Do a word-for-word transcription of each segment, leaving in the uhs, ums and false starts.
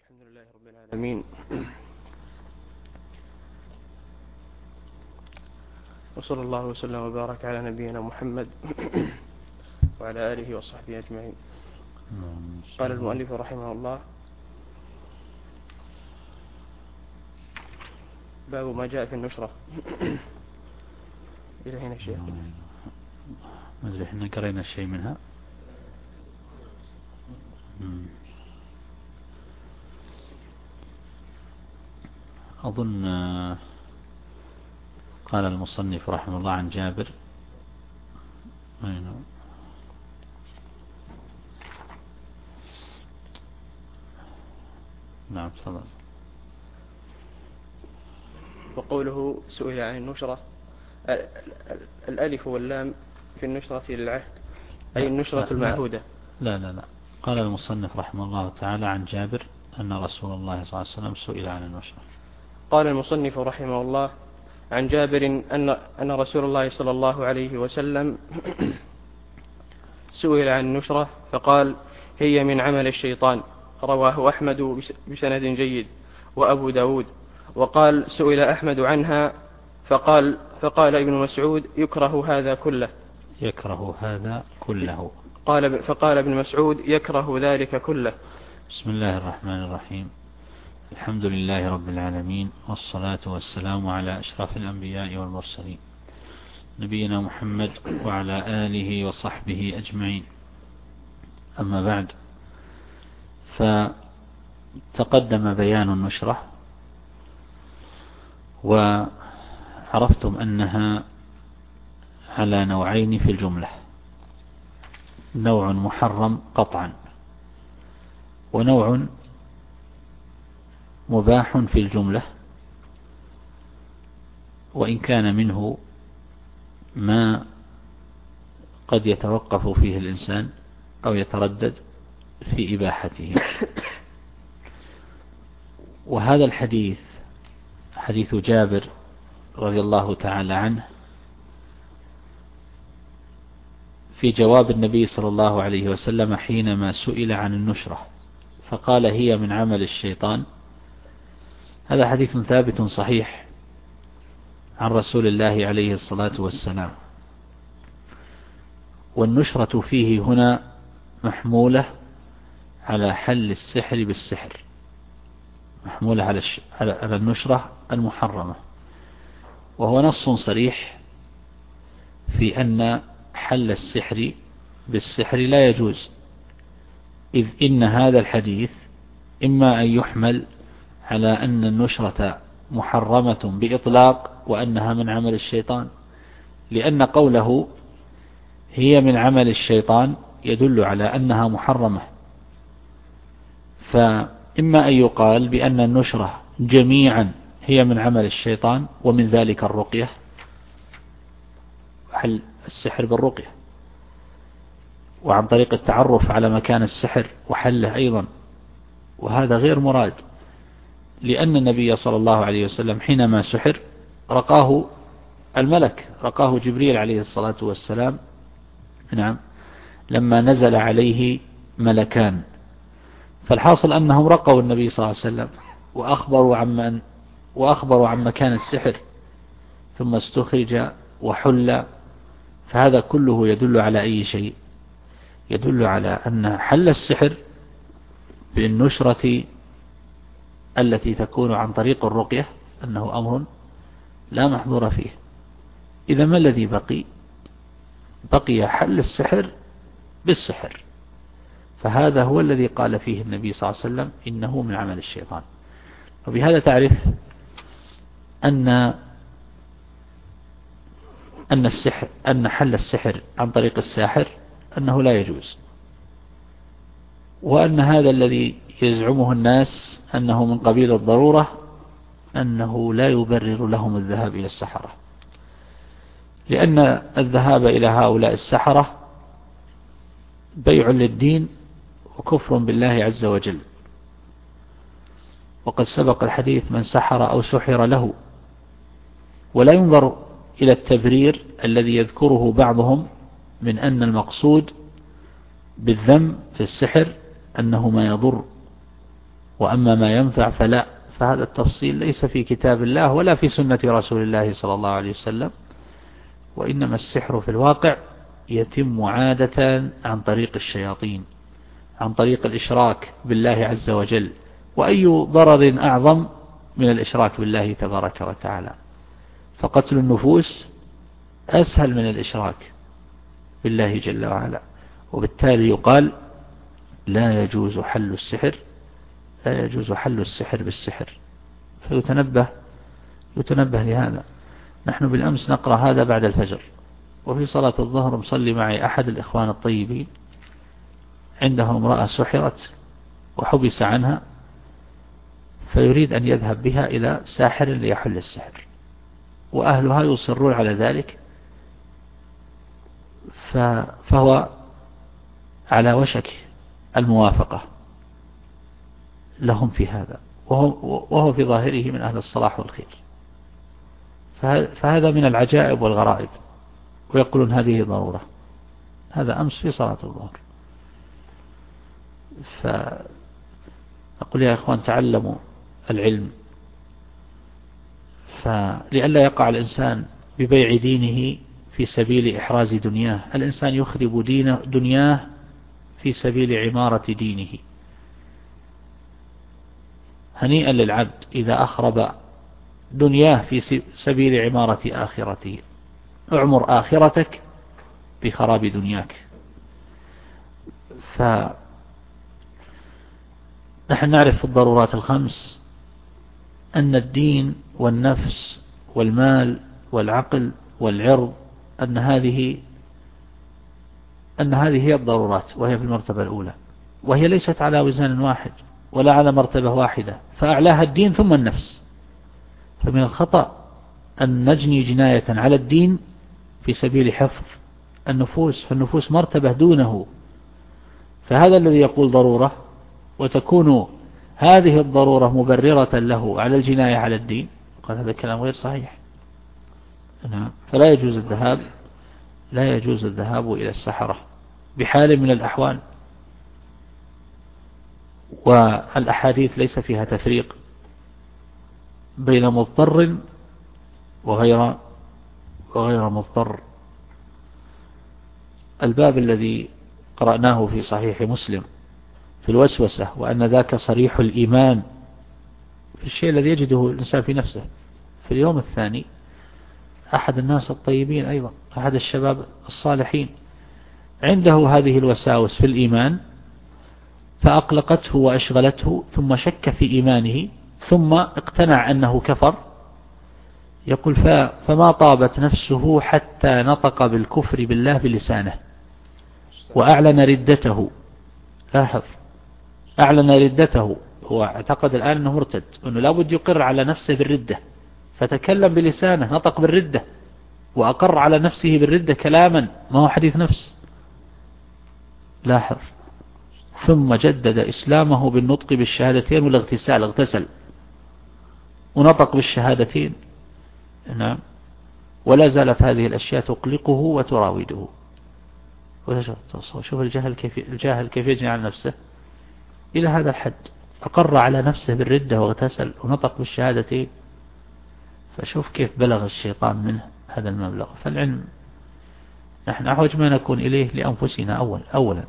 الحمد لله رب العالمين، وصلى الله وسلم وبارك على نبينا محمد وعلى آله وصحبه أجمعين. قال المؤلف رحمه الله: باب ما جاء في النشرة. إلى هنا شيء ما أدري إحنا قرينا شيء منها. أظن قال المصنف رحمه الله عن جابر. نعم تفضل. وقوله سئل عن النشرة، الألف واللام في النشرة للعهد أي النشرة المعهودة. لا لا لا قال المصنف رحمه الله تعالى عن جابر أن رسول الله صلى الله عليه وسلم سئل عن النشرة. قال المصنف رحمه الله عن جابر أن أن رسول الله صلى الله عليه وسلم سئل عن النشرة فقال: هي من عمل الشيطان. رواه أحمد بسند جيد وأبو داود. وقال: سئل أحمد عنها فقال فقال ابن مسعود: يكره هذا كله. يكره هذا كله. قال فقال ابن مسعود: يكره ذلك كله. بسم الله الرحمن الرحيم. الحمد لله رب العالمين، والصلاة والسلام على أشرف الأنبياء والمرسلين نبينا محمد وعلى آله وصحبه أجمعين. أما بعد، فتقدم بيان النشرة، وعرفتم أنها على نوعين في الجملة: نوع محرم قطعا، ونوع مباح في الجملة، وإن كان منه ما قد يتوقف فيه الإنسان أو يتردد في إباحته. وهذا الحديث حديث جابر رضي الله تعالى عنه في جواب النبي صلى الله عليه وسلم حينما سئل عن النشرة فقال: هي من عمل الشيطان. هذا حديث ثابت صحيح عن رسول الله عليه الصلاة والسلام، والنشرة فيه هنا محمولة على حل السحر بالسحر، محمولة على على النشرة المحرمة، وهو نص صريح في أن حل السحر بالسحر لا يجوز، إذ إن هذا الحديث إما أن يحمل على أن النشرة محرمة بإطلاق وأنها من عمل الشيطان، لأن قوله هي من عمل الشيطان يدل على أنها محرمة. فإما أن يقال بأن النشرة جميعا هي من عمل الشيطان، ومن ذلك الرقية، حل السحر بالرقية، وعن طريق التعرف على مكان السحر وحله أيضا، وهذا غير مراد، لأن النبي صلى الله عليه وسلم حينما سحر رقاه الملك، رقاه جبريل عليه الصلاة والسلام، نعم، لما نزل عليه ملكان. فالحاصل أنهم رقوا النبي صلى الله عليه وسلم وأخبروا عن من وأخبروا عن مكان السحر، ثم استخرج وحل. فهذا كله يدل على أي شيء؟ يدل على أن حل السحر بالنشرة التي تكون عن طريق الرقية أنه أمر لا محظور فيه. إذا ما الذي بقي؟ بقي حل السحر بالسحر، فهذا هو الذي قال فيه النبي صلى الله عليه وسلم إنه من عمل الشيطان. وبهذا تعرف أن أن السحر أن حل السحر عن طريق الساحر أنه لا يجوز، وأن هذا الذي يزعمه الناس أنه من قبيل الضرورة أنه لا يبرر لهم الذهاب إلى السحرة، لأن الذهاب إلى هؤلاء السحرة بيع للدين وكفر بالله عز وجل. وقد سبق الحديث: من سحر أو سحر له. ولا ينظر إلى التبرير الذي يذكره بعضهم من أن المقصود بالذم في السحر أنه ما يضر وأما ما ينفع فلا، فهذا التفصيل ليس في كتاب الله ولا في سنة رسول الله صلى الله عليه وسلم. وإنما السحر في الواقع يتم عادة عن طريق الشياطين، عن طريق الإشراك بالله عز وجل. وأي ضرر أعظم من الإشراك بالله تبارك وتعالى؟ فقتل النفوس أسهل من الإشراك بالله جل وعلا. وبالتالي يقال لا يجوز حل السحر، لا يجوز حل السحر بالسحر. فيتنبه يتنبه لهذا. نحن بالأمس نقرأ هذا بعد الفجر، وفي صلاة الظهر مصلي معي أحد الإخوان الطيبين، عنده امرأة سحرت وحبس عنها، فيريد أن يذهب بها إلى ساحر ليحل السحر، وأهلها يصرون على ذلك، فهو على وشك الموافقة لهم في هذا، وهو في ظاهره من أهل الصلاح والخير. فهذا من العجائب والغرائب، ويقولون هذه ضرورة. هذا أمس في صلاة الظهر. فأقول يا إخوان تعلموا العلم، فلئلا يقع الإنسان ببيع دينه في سبيل إحراز دنياه. الإنسان يخرب دين دنياه في سبيل عمارة دينه. هنيئا للعبد إذا أخرب دنياه في سبيل عمارة آخرته. اعمر آخرتك بخراب دنياك. فنحن نعرف في الضرورات الخمس أن الدين والنفس والمال والعقل والعرض أن هذه أن هذه هي الضرورات، وهي في المرتبة الأولى، وهي ليست على وزن واحد ولا على مرتبة واحدة، فأعلاها الدين ثم النفس. فمن الخطأ أن نجني جناية على الدين في سبيل حفظ النفوس، فالنفوس مرتبة دونه. فهذا الذي يقول ضرورة وتكون هذه الضرورة مبررة له على الجناية على الدين، قال هذا كلام غير صحيح. نعم. فلا يجوز الذهاب لا يجوز الذهاب إلى السحرة بحال من الأحوال. والأحاديث ليس فيها تفريق بين مضطر وغير وغير مضطر. الباب الذي قرأناه في صحيح مسلم في الوسوسة، وأن ذاك صريح الإيمان في الشيء الذي يجده الإنسان في نفسه. في اليوم الثاني أحد الناس الطيبين أيضا، أحد الشباب الصالحين، عنده هذه الوساوس في الإيمان فأقلقته وأشغلته، ثم شك في إيمانه، ثم اقتنع أنه كفر. يقول فما طابت نفسه حتى نطق بالكفر بالله بلسانه وأعلن ردته. لاحظ، أعلن ردته. هو اعتقد الآن أنه مرتد، أنه لابد يقر على نفسه بالردة، فتكلم بلسانه، نطق بالردة وأقر على نفسه بالردة كلاما ما هو حديث نفس. لاحظ، ثم جدد إسلامه بالنطق بالشهادتين والاغتسال، اغتسل ونطق بالشهادتين. نعم. ولا زالت هذه الأشياء تقلقه وتراوده. شوف الجاهل كيف الجاهل كيف يجني على نفسه إلى هذا الحد، أقر على نفسه بالردة واغتسل ونطق بالشهادتين. فشوف كيف بلغ الشيطان منه هذا المبلغ. فالعلم نحن أحوج ما نكون إليه لأنفسنا أول أولا،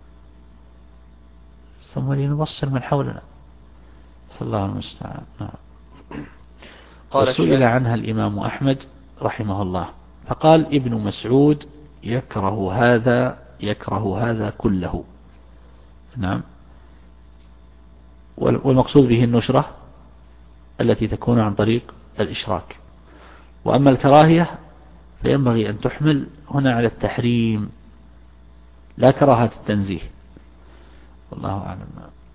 ثم لنبصر من حولنا. فالله المستعان. نعم. قال سئل عنها الإمام أحمد رحمه الله فقال ابن مسعود يكره هذا يكره هذا كله. نعم. والمقصود به النشرة التي تكون عن طريق الإشراك. وأما الكراهية فينبغي أن تحمل هنا على التحريم لا كراهة التنزيه. والله أعلم.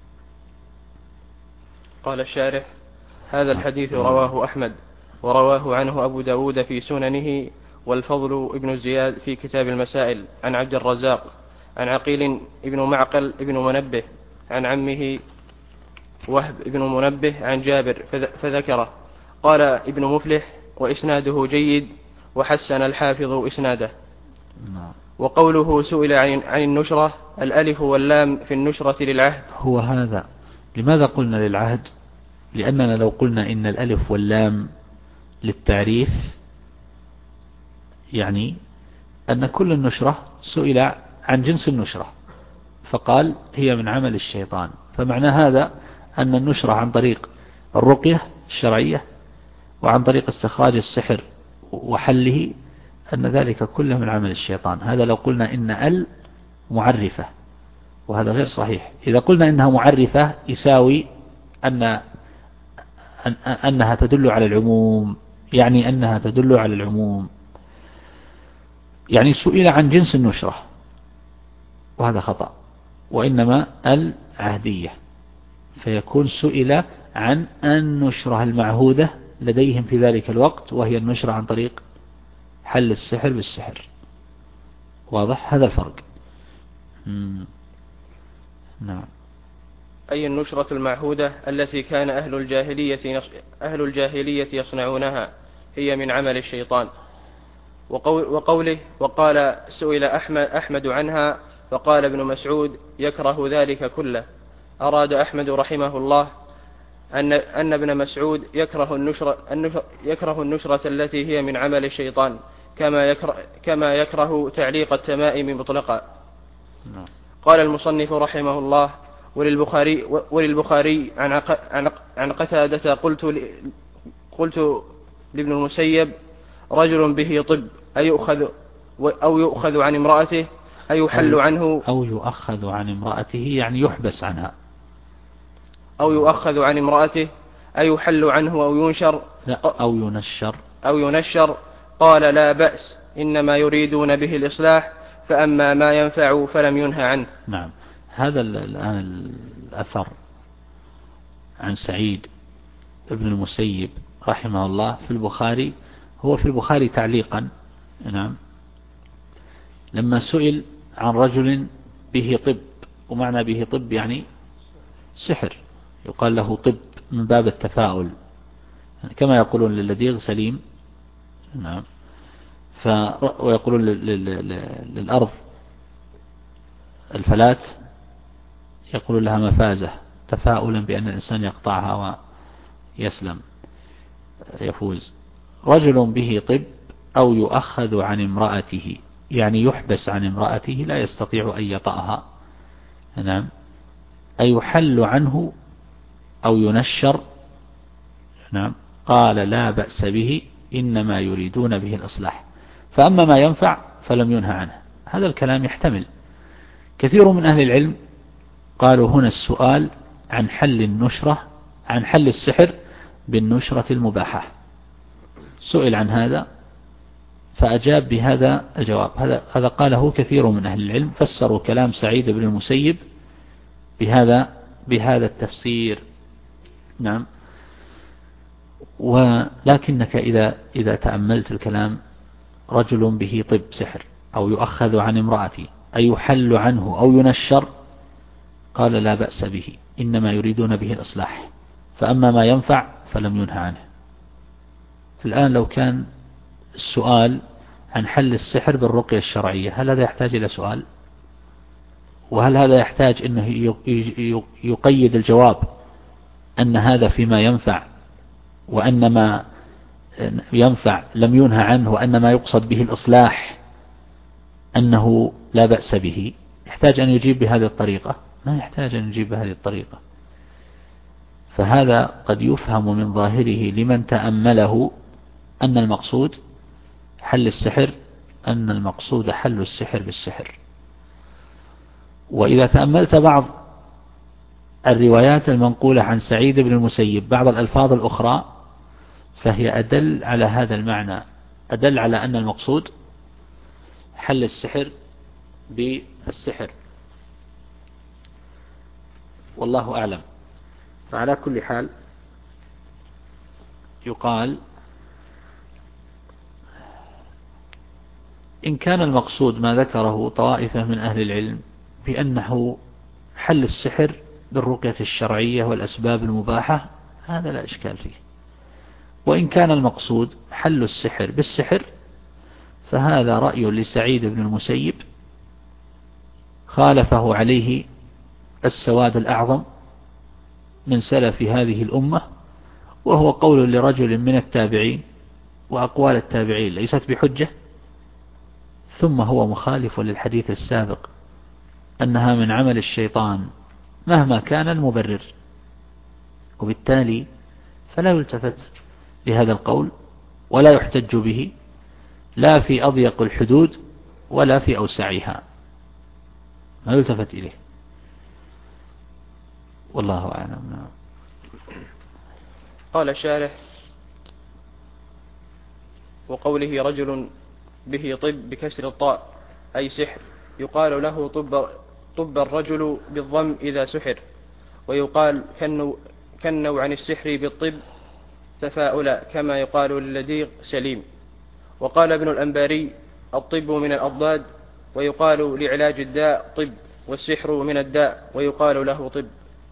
قال الشارح: هذا الحديث رواه أحمد، ورواه عنه أبو داود في سننه، والفضل ابن زياد في كتاب المسائل، عن عبد الرزاق عن عقيل ابن معقل ابن منبه عن عمه وهب ابن منبه عن جابر فذكره. قال ابن مفلح: وإسناده جيد، وحسن الحافظ إسناده. وقوله سئل عن النشرة، الألف واللام في النشرة للعهد. هو هذا لماذا قلنا للعهد؟ لأننا لو قلنا إن الألف واللام للتعريف يعني أن كل النشرة سئل عن جنس النشرة فقال هي من عمل الشيطان، فمعنى هذا أن النشرة عن طريق الرقية الشرعية وعن طريق استخراج السحر وحله أن ذلك كله من عمل الشيطان. هذا لو قلنا إن ال معرفة، وهذا غير صحيح. إذا قلنا إنها معرفة يساوي أن أنها تدل على العموم، يعني أنها تدل على العموم، يعني سئل عن جنس النشرة، وهذا خطأ، وإنما العهدية، فيكون سئل عن النشرة المعهودة لديهم في ذلك الوقت، وهي النشرة عن طريق حل السحر بالسحر. واضح هذا الفرق؟ مم. نعم. أي النشرة المعهودة التي كان أهل الجاهلية أهل الجاهلية يصنعونها هي من عمل الشيطان. وقوله وقال سئل أحمد, أحمد عنها فقال ابن مسعود يكره ذلك كله. أراد أحمد رحمه الله أن, أن ابن مسعود يكره النشرة, يكره النشرة التي هي من عمل الشيطان كما يكره, كما يكره تعليق التمائم مطلقا. قال المصنف رحمه الله وللبخاري, وللبخاري عن, عن قتادة قلت, قلت لابن المسيب رجل به طب أيؤخذ أو يؤخذ عن امرأته أي يحل عنه أو يؤخذ عن امرأته يعني يحبس عنها، أو يؤخذ عن امرأته أي يحل عنه أو ينشر لا أو ينشر أو ينشر. قال لا بأس إنما يريدون به الإصلاح فأما ما ينفع فلم ينهى عنه. نعم. هذا الآن الأثر عن سعيد ابن المسيب رحمه الله في البخاري، هو في البخاري تعليقا. نعم. لما سئل عن رجل به طب، ومعنى به طب يعني سحر، يقال له طب من باب التفاؤل، كما يقولون للذيغ سليم. نعم. ف ويقولون للأرض الفلات يقولون لها مفازة، تفاؤلا بأن الإنسان يقطعها ويسلم يفوز. رجل به طب أو يؤخذ عن امرأته يعني يحبس عن امرأته لا يستطيع أن يطأها. نعم. أي يحل عنه أو ينشر. نعم. قال لا بأس به إنما يريدون به الإصلاح فأما ما ينفع فلم ينهى عنه. هذا الكلام يحتمل. كثير من أهل العلم قالوا هنا السؤال عن حل النشرة عن حل السحر بالنشرة المباحة، سئل عن هذا فأجاب بهذا الجواب. هذا هذا قاله كثير من أهل العلم، فسروا كلام سعيد بن المسيب بهذا بهذا التفسير. نعم. ولكنك إذا إذا تأملت الكلام رجل به طب سحر أو يؤخذ عن امرأته أي يحل عنه أو ينشر، قال لا بأس به إنما يريدون به الإصلاح فأما ما ينفع فلم ينهى عنه. الآن لو كان السؤال عن حل السحر بالرقية الشرعية، هل هذا يحتاج إلى سؤال؟ وهل هذا يحتاج أنه يقيد الجواب أن هذا فيما ينفع وأن ما ينفع لم ينهى عنه وأن ما يقصد به الإصلاح أنه لا بأس به؟ يحتاج أن يجيب بهذه الطريقة؟ ما يحتاج أن يجيب بهذه الطريقة. فهذا قد يفهم من ظاهره لمن تأمله أن المقصود حل السحر أن المقصود حل السحر بالسحر. وإذا تأملت بعض الروايات المنقولة عن سعيد بن المسيب بعض الألفاظ الأخرى فهي أدل على هذا المعنى، أدل على أن المقصود حل السحر بالسحر، والله أعلم. فعلى كل حال يقال إن كان المقصود ما ذكره طائفة من أهل العلم بأنه حل السحر بالرقية الشرعية والأسباب المباحة، هذا لا إشكال فيه. وإن كان المقصود حل السحر بالسحر فهذا رأي لسعيد بن المسيب خالفه عليه السواد الأعظم من سلف هذه الأمة، وهو قول لرجل من التابعين، وأقوال التابعين ليست بحجة، ثم هو مخالف للحديث السابق أنها من عمل الشيطان مهما كان المبرر، وبالتالي فلا يلتفت لهذا القول ولا يحتج به لا في أضيق الحدود ولا في أوسعها، ما يلتفت إليه، والله أعلم. قال الشارح: وقوله رجل به طب بكسر الطاء أي سحر، يقال له طب, طب الرجل بالضم إذا سحر، ويقال كنوا عن السحر بالطب تفاؤلا كما يقال للديغ سليم. وقال ابن الأنباري: الطب من الأضداد، ويقال لعلاج الداء طب، والسحر من الداء ويقال له طب.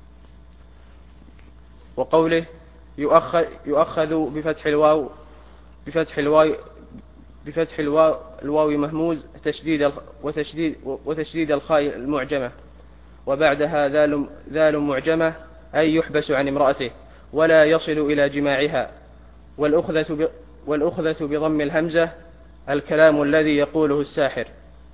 وقوله يؤخذ, يؤخذ بفتح الواو بفتح الواو بفتح الواو, الواو مهموز تشديد وتشديد, وتشديد الخاء المعجمة، وبعدها ذال, ذال معجمة أي يحبس عن امرأته ولا يصل إلى جماعها. والأخذة, والأخذة بضم الهمزة الكلام الذي يقوله الساحر.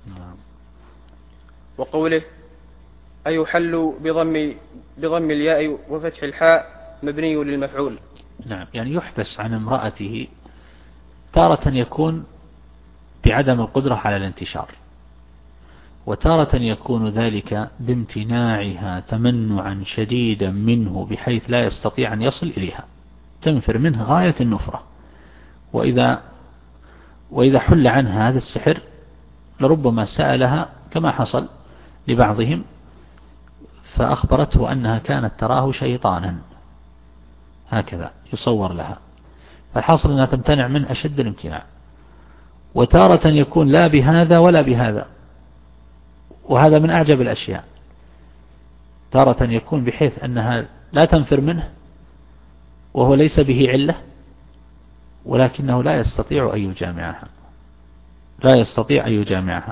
وقوله أيحل بضم, بضم الياء وفتح الحاء مبني للمفعول. نعم، يعني يحبس عن امرأته تارة يكون بعدم القدرة على الانتشار، وتارة يكون ذلك بامتناعها تمنعا شديدا منه بحيث لا يستطيع أن يصل إليها، تنفر منه غاية النفرة. وإذا, وإذا حل عنها هذا السحر لربما سألها كما حصل لبعضهم فأخبرته أنها كانت تراه شيطانا، هكذا يصور لها، فالحاصل أنها تمتنع منه أشد الامتناع. وتارة يكون لا بهذا ولا بهذا، وهذا من أعجب الأشياء. تارة يكون بحيث أنها لا تنفر منه وهو ليس به علة، ولكنه لا يستطيع أن يجامعها لا يستطيع أن يجامعها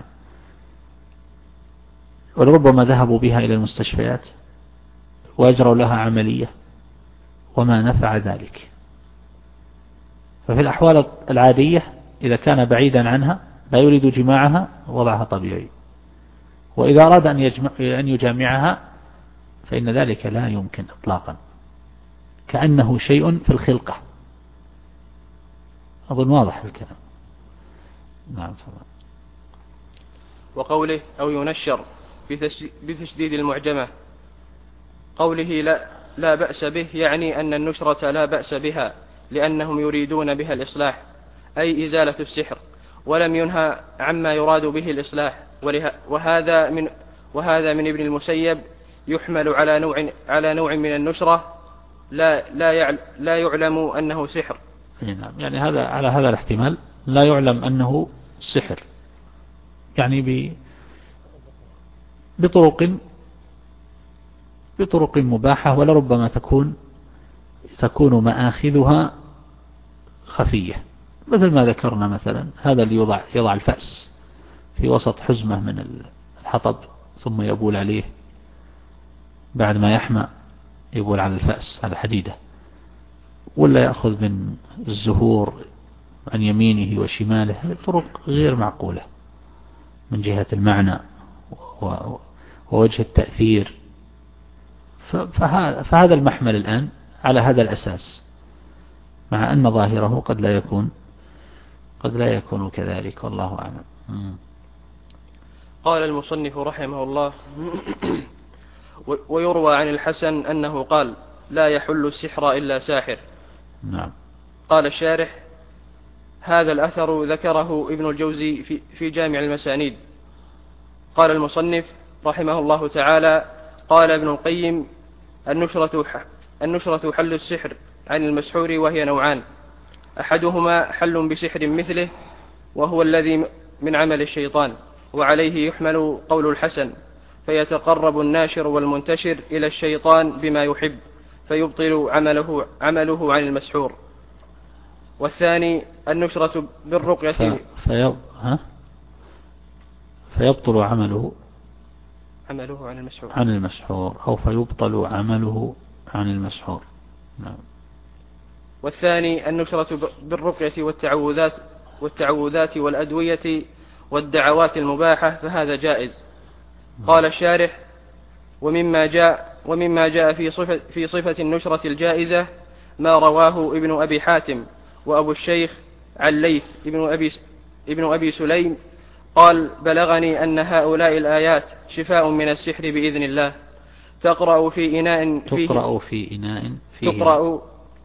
ولربما ذهبوا بها إلى المستشفيات وأجروا لها عملية وما نفع ذلك. ففي الأحوال العادية إذا كان بعيدا عنها لا يريد جماعها وضعها طبيعي، وإذا أراد أن, يجمع أن يجامعها فإن ذلك لا يمكن إطلاقا، كأنه شيء في الخلقة. أظن واضح الكلام. نعم. وقوله أو ينشر بتشديد المعجمة، قوله لا, لا بأس به يعني أن النشرة لا بأس بها لأنهم يريدون بها الإصلاح أي إزالة السحر، ولم ينهى عما يراد به الإصلاح. وهذا من, وهذا من ابن المسيب يحمل على نوع, على نوع من النشرة لا, لا, يعلم لا يعلم أنه سحر. نعم، يعني هذا على هذا الاحتمال لا يعلم أنه سحر، يعني بطرق بطرق مباحة، ولربما تكون تكون مآخذها خفية، مثل ما ذكرنا مثلا هذا اللي يضع, يضع الفأس في وسط حزمة من الحطب ثم يبول عليه بعد ما يحمى، يبول على الفأس على الحديدة، ولا يأخذ من الزهور عن يمينه وشماله. هذه طرق غير معقولة من جهة المعنى ووجه التأثير. فهذا المحمل الآن على هذا الأساس، مع أن ظاهره قد لا يكون قد لا يكون كذلك، والله أعلم. قال المصنف رحمه الله: ويروى عن الحسن أنه قال: لا يحل السحر إلا ساحر. نعم. قال الشارح: هذا الأثر ذكره ابن الجوزي في, في جامع المسانيد. قال المصنف رحمه الله تعالى: قال ابن القيم: النشرة, النشرة حل السحر عن المسحور، وهي نوعان: أحدهما حل بسحر مثله وهو الذي من عمل الشيطان، وعليه يحمل قول الحسن، فيتقرب الناشر والمنتشر إلى الشيطان بما يحب فيبطل عمله, عمله عن المسحور. والثاني النشرة بالرقية في في ها؟ فيبطل عمله عمله عن المسحور عن المسحور أو فيبطل عمله عن المسحور. نعم. والثاني النشرة بالرقية والتعوذات والتعوذات والأدوية والدعوات المباحة فهذا جائز. قال الشارح: ومما جاء ومما جاء في صفة في صفة النشرة الجائزة ما رواه ابن أبي حاتم وأبو الشيخ عن ليث ابن أبي ابن أبي سليم قال: بلغني أن هؤلاء الآيات شفاء من السحر بإذن الله، تقرأ في إناء فيه تقرأ في إناء فيه تقرأ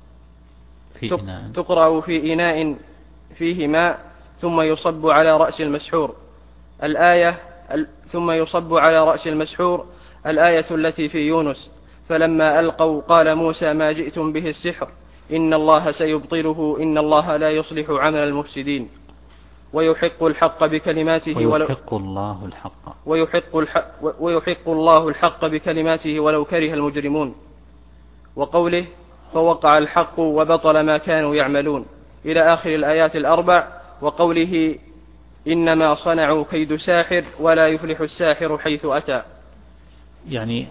في إناء تقرأ في إناء فيه ماء ثم يصب على رأس المسحور الآية ثم يصب على رأس المسحور الآية التي في يونس: فلما ألقوا قال موسى ما جئتم به السحر إن الله سيبطله إن الله لا يصلح عمل المفسدين ويحق الحق بكلماته ويحق الله الحق ويحق الحق ويحق الله الحق بكلماته ولو كره المجرمون. وقوله: فوقع الحق وبطل ما كانوا يعملون إلى آخر الآيات الأربع. وقوله: إنما صنعوا كيد ساحر ولا يفلح الساحر حيث أتى. يعني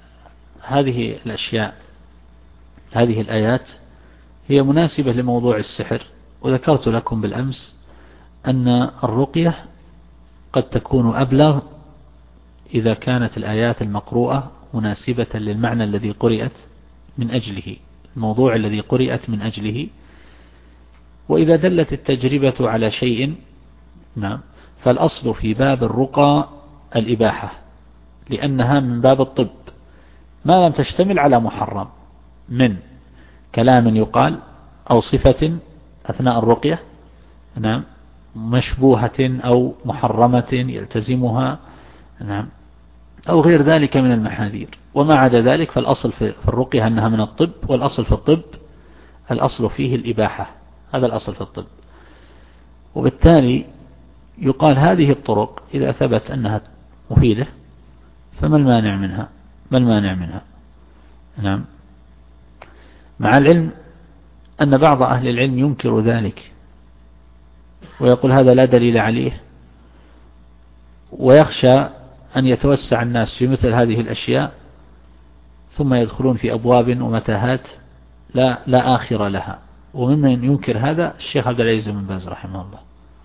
هذه الأشياء هذه الآيات هي مناسبة لموضوع السحر. وذكرت لكم بالأمس أن الرقية قد تكون أبلغ إذا كانت الآيات المقروءة مناسبة للمعنى الذي قرئت من أجله، الموضوع الذي قرئت من أجله. وإذا دلت التجربة على شيء نعم فالأصل في باب الرقى الإباحة، لأنها من باب الطب ما لم تشتمل على محرم من كلام يقال أو صفة أثناء الرقية نعم مشبوهة أو محرمة يلتزمها نعم أو غير ذلك من المحاذير. وما عدا ذلك فالأصل في الرقية أنها من الطب، والأصل في الطب الأصل فيه الإباحة، هذا الأصل في الطب. وبالتالي يقال هذه الطرق إذا ثبت أنها مفيدة فما المانع منها ما المانع منها نعم. مع العلم أن بعض أهل العلم ينكر ذلك ويقول هذا لا دليل عليه، ويخشى أن يتوسع الناس في مثل هذه الأشياء ثم يدخلون في أبواب ومتاهات لا, لا آخر لها. وممن ينكر هذا الشيخ عبد العزيز بن باز رحمه الله.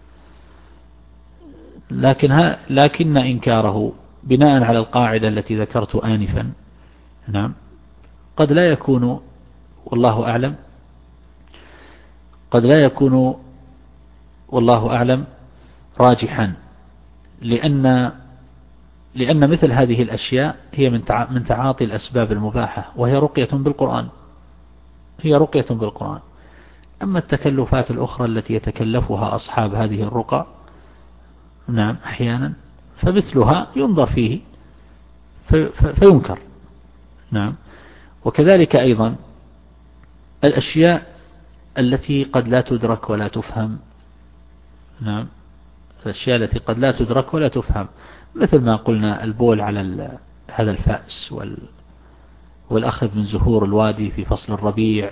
لكن, لكن إنكاره بناء على القاعدة التي ذكرت آنفا نعم قد لا يكون والله أعلم قد لا يكون والله أعلم راجحا، لأن لأن مثل هذه الأشياء هي من من تعاطي الأسباب المباحة، وهي رقية بالقرآن هي رقية بالقرآن. أما التكلفات الأخرى التي يتكلفها أصحاب هذه الرقى نعم أحيانا فمثلها ينظر فيه في فينكر نعم. وكذلك أيضا الأشياء التي قد لا تدرك ولا تفهم نعم الأشياء التي قد لا تدرك ولا تفهم، مثل ما قلنا البول على هذا الفأس وال والأخذ من زهور الوادي في فصل الربيع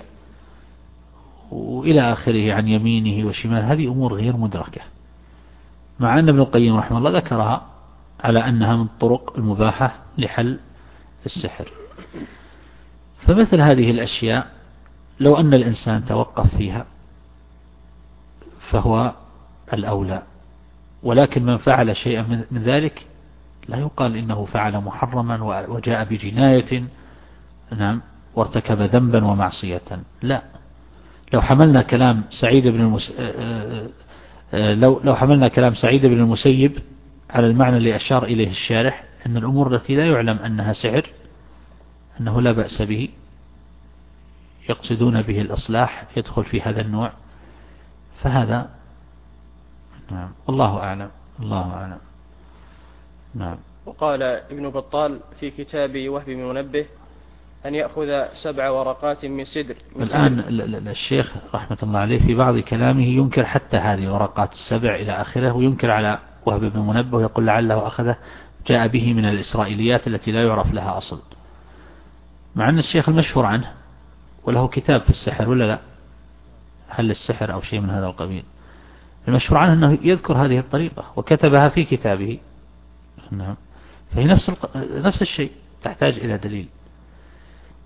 وإلى آخره عن يمينه وشمال، هذه أمور غير مدركة، مع أن ابن القيم رحمه الله ذكرها على أنها من الطرق المباحة لحل السحر. فمثل هذه الأشياء لو أن الإنسان توقف فيها فهو الأولى، ولكن من فعل شيئا من ذلك لا يقال إنه فعل محرما وجاء بجناية نعم وارتكب ذنبا ومعصية. لا، لو حملنا كلام سعيد بن المس... لو لو حملنا كلام سعيد بن المسيب على المعنى اللي أشار إليه الشارح أن الأمور التي لا يعلم أنها سحر أنه لا بأس به، يقصدون به الإصلاح يدخل في هذا النوع، فهذا نعم والله أعلم الله أعلم نعم. وقال ابن بطال في كتاب وهب منبه أن يأخذ سبع ورقات من سدر. الآن الشيخ رحمة الله عليه في بعض كلامه ينكر حتى هذه الورقات السبع إلى آخره، وينكر على وهب بن منبه ويقول لعله أخذه جاء به من الإسرائيليات التي لا يعرف لها أصل، مع أن الشيخ المشهور عنه وله كتاب في السحر ولا لا حل السحر أو شيء من هذا القبيل، المشهور عنه أنه يذكر هذه الطريقة وكتبها في كتابه نعم. فهي نفس نفس الشيء تحتاج إلى دليل.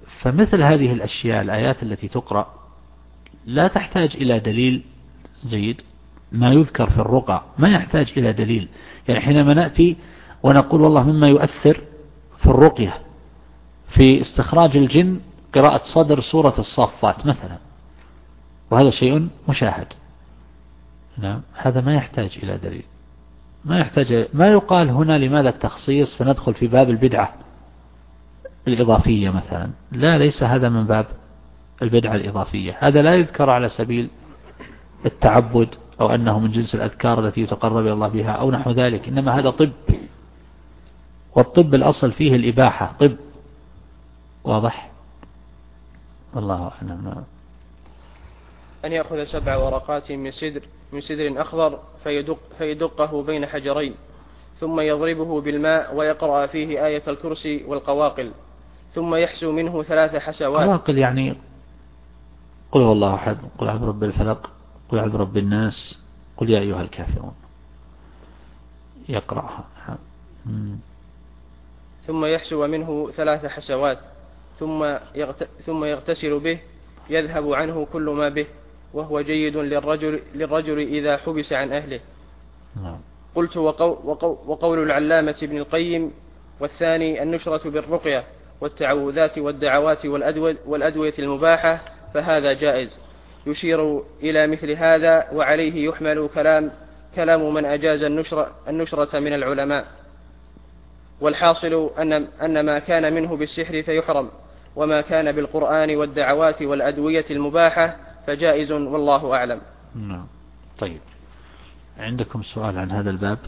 فمثل هذه الأشياء الآيات التي تقرأ لا تحتاج إلى دليل جيد. ما يذكر في الرقى ما يحتاج إلى دليل. يعني حينما نأتي ونقول والله مما يؤثر في الرقية في استخراج الجن قراءة صدر سورة الصافات مثلا، وهذا شيء مشاهد، نعم، هذا ما يحتاج إلى دليل، ما يحتاج. ما يقال هنا لماذا التخصيص فندخل في باب البدعة الإضافية مثلا، لا، ليس هذا من باب البدعة الإضافية. هذا لا يذكر على سبيل التعبد أو أنه من جنس الأذكار التي يتقرب إلى الله بها أو نحو ذلك، إنما هذا طب، والطب الأصل فيه الإباحة، طب واضح. والله أعلم. أن يأخذ سبع ورقات من سدر من سدر أخضر فيدق فيدقه بين حجرين ثم يضربه بالماء ويقرأ فيه آية الكرسي والقواقل ثم يحسو منه ثلاث حسوات. قواقل يعني قل هو الله أحد، قل أعوذ برب الفلق، قل أعوذ برب الناس، قل يا أيها الكافرون، يقرأها. ثم يحسو منه ثلاث حسوات ثم ثم يغتسل به يذهب عنه كل ما به، وهو جيد للرجل, للرجل إذا حبس عن أهله. نعم. قلت وقو وقو وقول العلامة ابن القيم والثاني النشرة بالرقية والتعوذات والدعوات والأدوية المباحة فهذا جائز، يشير إلى مثل هذا وعليه يحمل كلام كلام من أجاز النشرة, النشرة من العلماء. والحاصل أن, أن ما كان منه بالسحر فيحرم، وما كان بالقرآن والدعوات والأدوية المباحة فجائز، والله أعلم. نعم. طيب، عندكم سؤال عن هذا الباب؟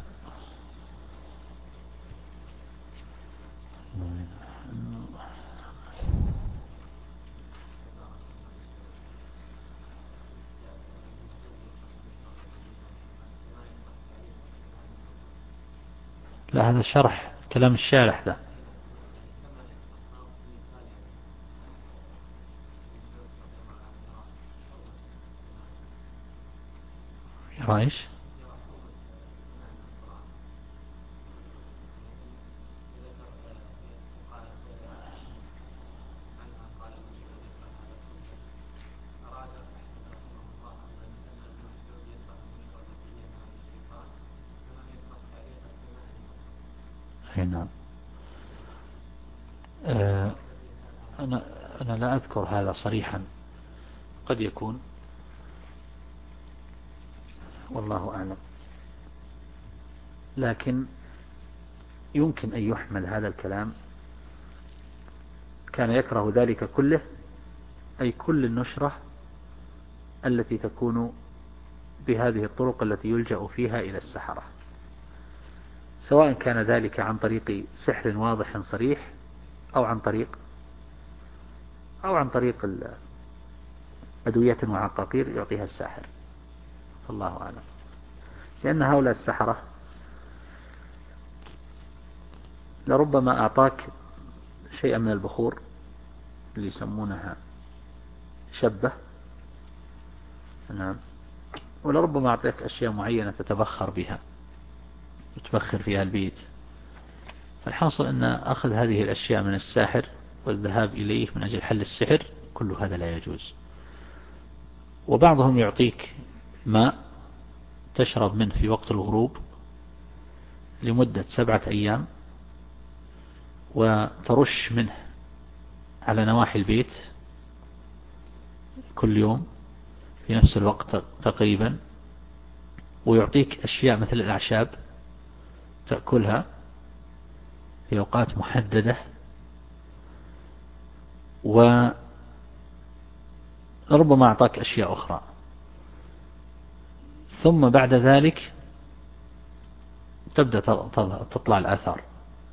لا، هذا شرح كلام الشارح ذا. رايش نعم. أه أنا أنا لا أذكر هذا صريحا، قد يكون، والله أعلم، لكن يمكن أن يحمل هذا الكلام كان يكره ذلك كله، أي كل النشرة التي تكون بهذه الطرق التي يلجأ فيها إلى السحرة، سواء كان ذلك عن طريق سحر واضح صريح أو عن طريق أو عن طريق أدوية وعقاقير يعطيها الساحر، الله أعلم. لأن هؤلاء السحرة لربما أعطاك شيئا من البخور اللي يسمونها شبة، نعم، ولربما أعطيك أشياء معينة تتبخر بها، تبخر فيها البيت. الحاصل أن أخذ هذه الأشياء من الساحر والذهاب إليه من أجل حل السحر كل هذا لا يجوز. وبعضهم يعطيك ماء تشرب منه في وقت الغروب لمدة سبعة أيام وترش منه على نواحي البيت كل يوم في نفس الوقت تقريبا، ويعطيك أشياء مثل الأعشاب تأكلها في أوقات محددة، وربما أعطاك أشياء أخرى، ثم بعد ذلك تبدأ تطلع الآثار.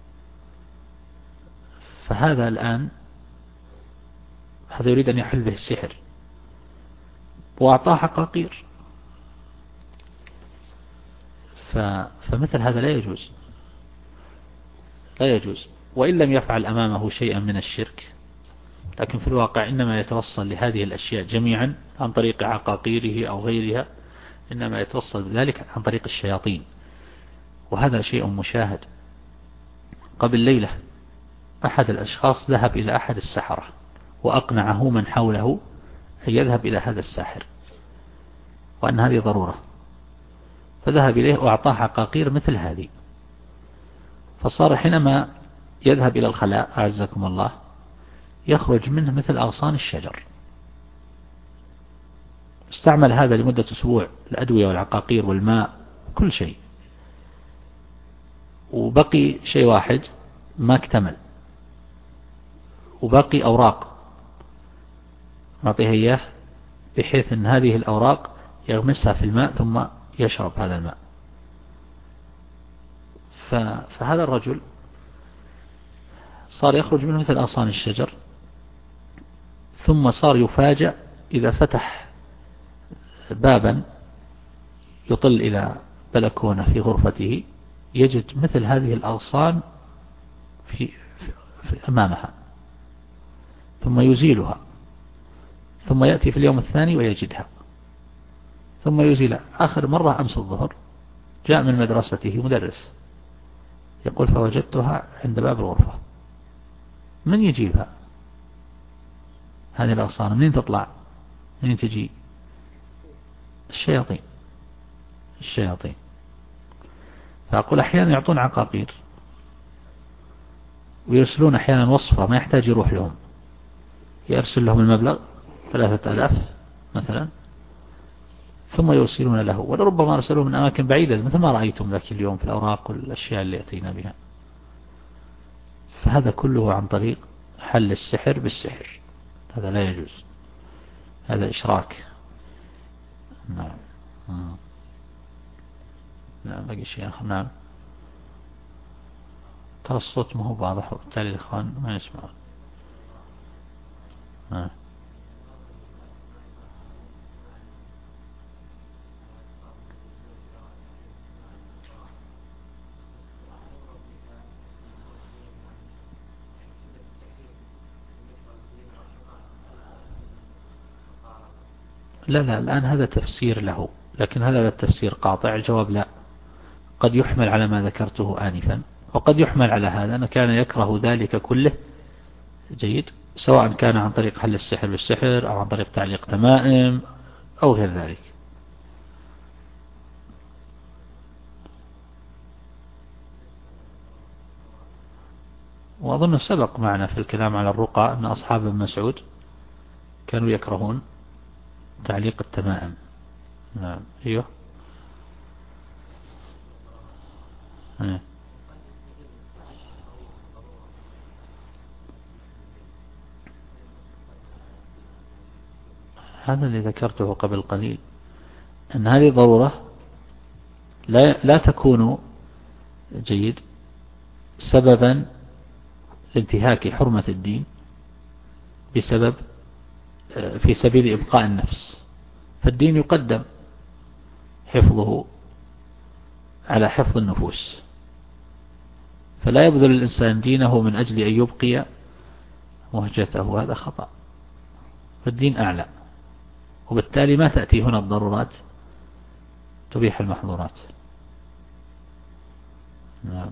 فهذا الآن هذا يريد أن يحل به السحر وأعطاه حقاقير، فمثل هذا لا يجوز، لا يجوز، وإن لم يفعل أمامه شيئا من الشرك، لكن في الواقع إنما يتوصل لهذه الأشياء جميعا عن طريق عقاقيره أو غيرها، إنما يتوصل بذلك عن طريق الشياطين، وهذا شيء مشاهد. قبل ليلة أحد الأشخاص ذهب إلى أحد السحرة وأقنعه من حوله أن يذهب إلى هذا الساحر وأن هذه ضرورة، فذهب إليه وأعطاه عقاقير مثل هذه. فصار حينما يذهب إلى الخلاء أعزكم الله يخرج منه مثل أغصان الشجر. استعمل هذا لمدة أسبوع، الأدوية والعقاقير والماء كل شيء، وبقي شيء واحد ما اكتمل، وبقي أوراق أعطيها إياه بحيث أن هذه الأوراق يغمسها في الماء ثم يشرب هذا الماء. فهذا الرجل صار يخرج منه مثل أغصان الشجر، ثم صار يفاجأ إذا فتح بابا يطل إلى بلكونة في غرفته يجد مثل هذه الأغصان في, في أمامها، ثم يزيلها، ثم يأتي في اليوم الثاني ويجدها، ثم يزيلها. آخر مرة أمس الظهر جاء من مدرسته مدرس يقول فوجدتها عند باب الغرفة. من يجيبها هذه الأغصان؟ منين تطلع؟ منين تجي؟ الشياطين الشياطين فأقول أحيانا يعطون عقاقير ويرسلون أحيانا وصفة ما يحتاج يروح لهم، يرسل لهم المبلغ ثلاثة آلاف مثلا ثم يرسلون له، ولربما أرسلوه من أماكن بعيدة مثل ما رأيتم ذاك اليوم في الأوراق والأشياء اللي أتينا بها. فهذا كله عن طريق حل السحر بالسحر، هذا لا يجوز، هذا إشراك. نعم نعم باقي شيء آخر. نعم ترى الصوت ما هو واضح وبالتالي الإخوان ما يسمعون. نعم لا لا الآن هذا تفسير له، لكن هذا التفسير قاطع. الجواب لا، قد يحمل على ما ذكرته آنفا، وقد يحمل على هذا أن كان يكره ذلك كله. جيد، سواء كان عن طريق حل السحر بالسحر أو عن طريق تعليق تمائم أو غير ذلك. وأظن سبق معنا في الكلام على الرقى أن أصحاب ابن مسعود كانوا يكرهون تعليق التمائم. نعم أيوه أيه. هذا اللي ذكرته قبل قليل، أن هذه ضرورة لا, لا تكون جيد سببا لانتهاك حرمة الدين بسبب في سبيل إبقاء النفس، فالدين يقدم حفظه على حفظ النفوس، فلا يبذل الإنسان دينه من أجل أن يبقي مهجته، هذا خطأ، فالدين أعلى، وبالتالي ما تأتي هنا الضرورات تبيح المحظورات. نعم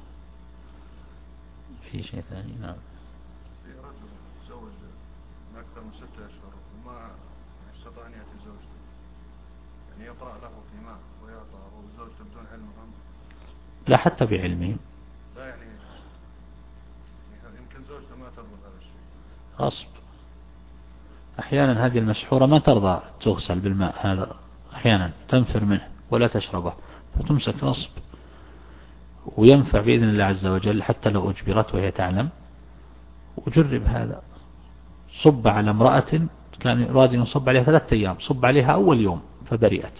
في شيء ثاني. نعم في رجل تزوج من أكثر من ستة أشهر وما استطاع أن يأتي زوجته، يعني يقرأ له في ماء ويعطى وزوجته بدون علمهم؟ لا حتى بعلمهم، لا يعني يمكن زوجته ما ترضى هذا الشيء غصب. أحيانا هذه المسحورة ما ترضى تغسل بالماء هذا، أحيانا تنفر منه ولا تشربه فتمسك غصب، وينفع بإذن الله عز وجل حتى لو أجبرت وهي تعلم. وجرب هذا، صب على امرأة كان يراد أن يصب عليها ثلاثة أيام، صب عليها أول يوم فبرئت.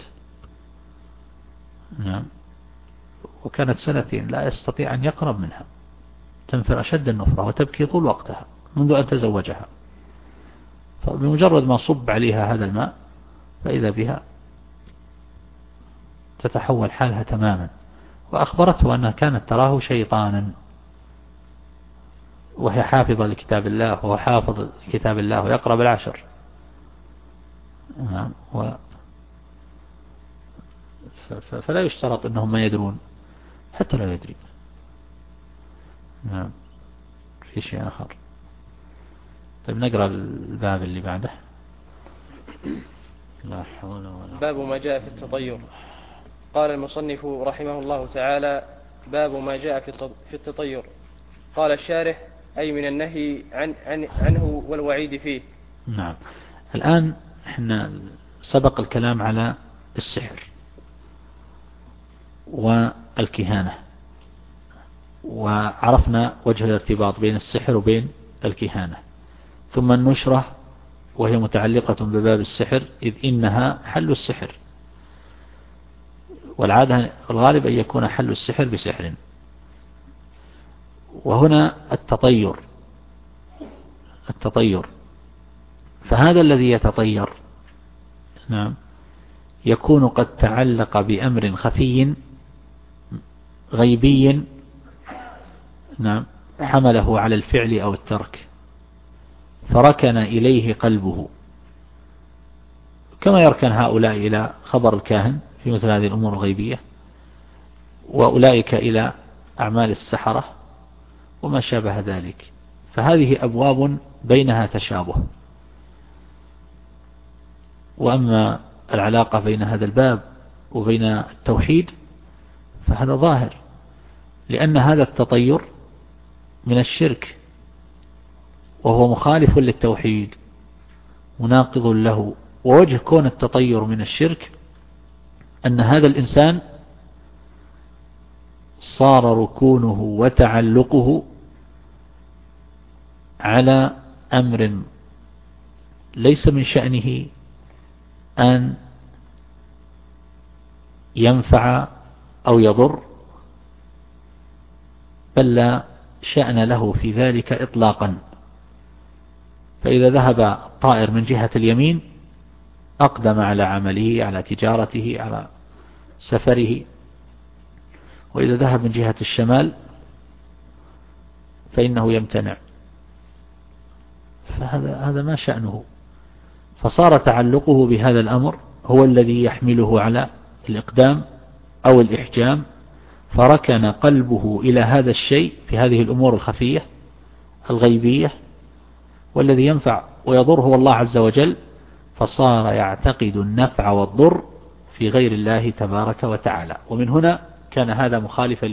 نعم وكانت سنتين لا يستطيع أن يقرب منها، تنفر أشد النفرة وتبكي طول وقتها منذ أن تزوجها، فبمجرد ما صب عليها هذا الماء فإذا بها تتحول حالها تماما. وأخبرته أنها كانت تراه شيطانا وهي حافظة لكتاب الله وهو حافظ لكتاب الله ويقرأ بالعشر. نعم و فلا يشترط أنهم ما يدرون حتى لا يدري. نعم في شيء آخر. طيب نقرأ الباب اللي بعده. لا حول ولا باب ما جاء في التطير. قال المصنف رحمه الله تعالى: باب ما جاء في التطير. قال الشارح: أي من النهي عن عن عنه والوعيد فيه. نعم. الآن احنا سبق الكلام على السحر والكهانة، وعرفنا وجه الارتباط بين السحر وبين الكهانة، ثم النشرة وهي متعلقة بباب السحر إذ إنها حل السحر، والعادة الغالب أن يكون حل السحر بسحر. وهنا التطير التطير فهذا الذي يتطير نعم يكون قد تعلق بأمر خفي غيبي نعم حمله على الفعل أو الترك فركن إليه قلبه، كما يركن هؤلاء إلى خبر الكاهن في مثل هذه الأمور الغيبية، وأولئك إلى أعمال السحرة وما شابه ذلك. فهذه أبواب بينها تشابه. وأما العلاقة بين هذا الباب وبين التوحيد فهذا ظاهر، لأن هذا التطير من الشرك وهو مخالف للتوحيد مناقض له. ووجه كون التطير من الشرك أن هذا الإنسان صار ركونه وتعلقه على أمر ليس من شأنه أن ينفع أو يضر، بل لا شأن له في ذلك إطلاقا. فإذا ذهب الطائر من جهة اليمين أقدم على عمله، على تجارته، على سفره، وإذا ذهب من جهة الشمال فإنه يمتنع. فهذا هذا ما شأنه. فصار تعلقه بهذا الأمر هو الذي يحمله على الإقدام أو الإحجام، فركن قلبه إلى هذا الشيء في هذه الأمور الخفية الغيبية، والذي ينفع ويضر هو الله عز وجل، فصار يعتقد النفع والضر في غير الله تبارك وتعالى. ومن هنا كان هذا مخالفا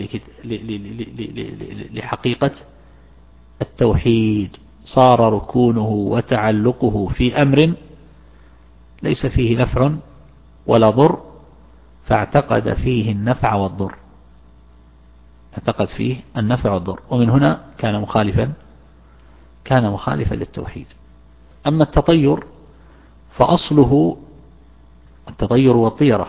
لحقيقة التوحيد. صار ركونه وتعلقه في أمر ليس فيه نفع ولا ضر، فاعتقد فيه النفع والضر اعتقد فيه النفع والضر ومن هنا كان مخالفا كان مخالفا للتوحيد. أما التطير فأصله التطير والطيرة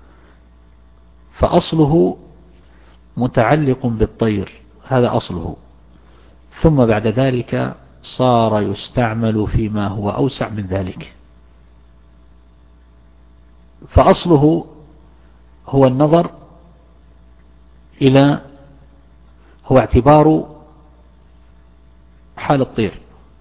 فأصله متعلق بالطير، هذا أصله، ثم بعد ذلك صار يستعمل فيما هو أوسع من ذلك. فأصله هو النظر إلى هو اعتبار حال الطير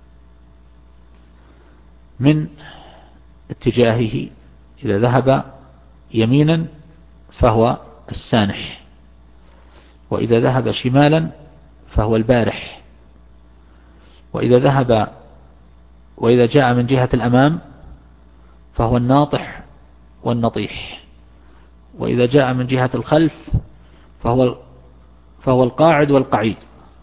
من اتجاهه، إذا ذهب يمينا فهو السانح، وإذا ذهب شمالا فهو البارح، وإذا ذهب وإذا جاء من جهة الأمام فهو الناطح والنطيح، وإذا جاء من جهة الخلف فهو فهو القاعد والقعيد.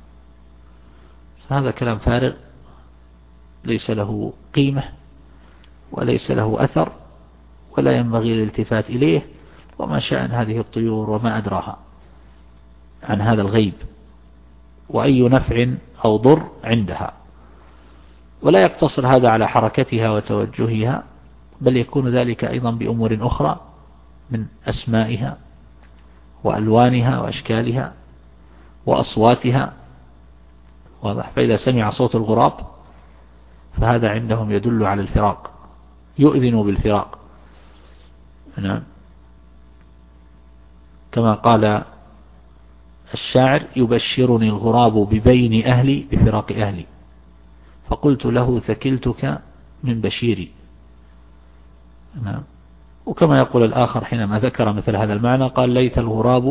هذا كلام فارغ ليس له قيمة وليس له أثر ولا ينبغي الالتفات إليه، وما شأن هذه الطيور وما أدراها عن هذا الغيب وأي نفع أو ضر عندها. ولا يقتصر هذا على حركتها وتوجهها، بل يكون ذلك أيضا بأمور أخرى من أسمائها وألوانها وأشكالها وأصواتها. واضح؟ فإذا سمع صوت الغراب فهذا عندهم يدل على الفراق، يؤذن بالفراق. نعم، كما قال الشاعر: يبشرني الغراب ببين أهلي بفراق أهلي، فقلت له ثكلتك من بشيري. نعم. وكما يقول الآخر حينما ذكر مثل هذا المعنى قال: ليت الغراب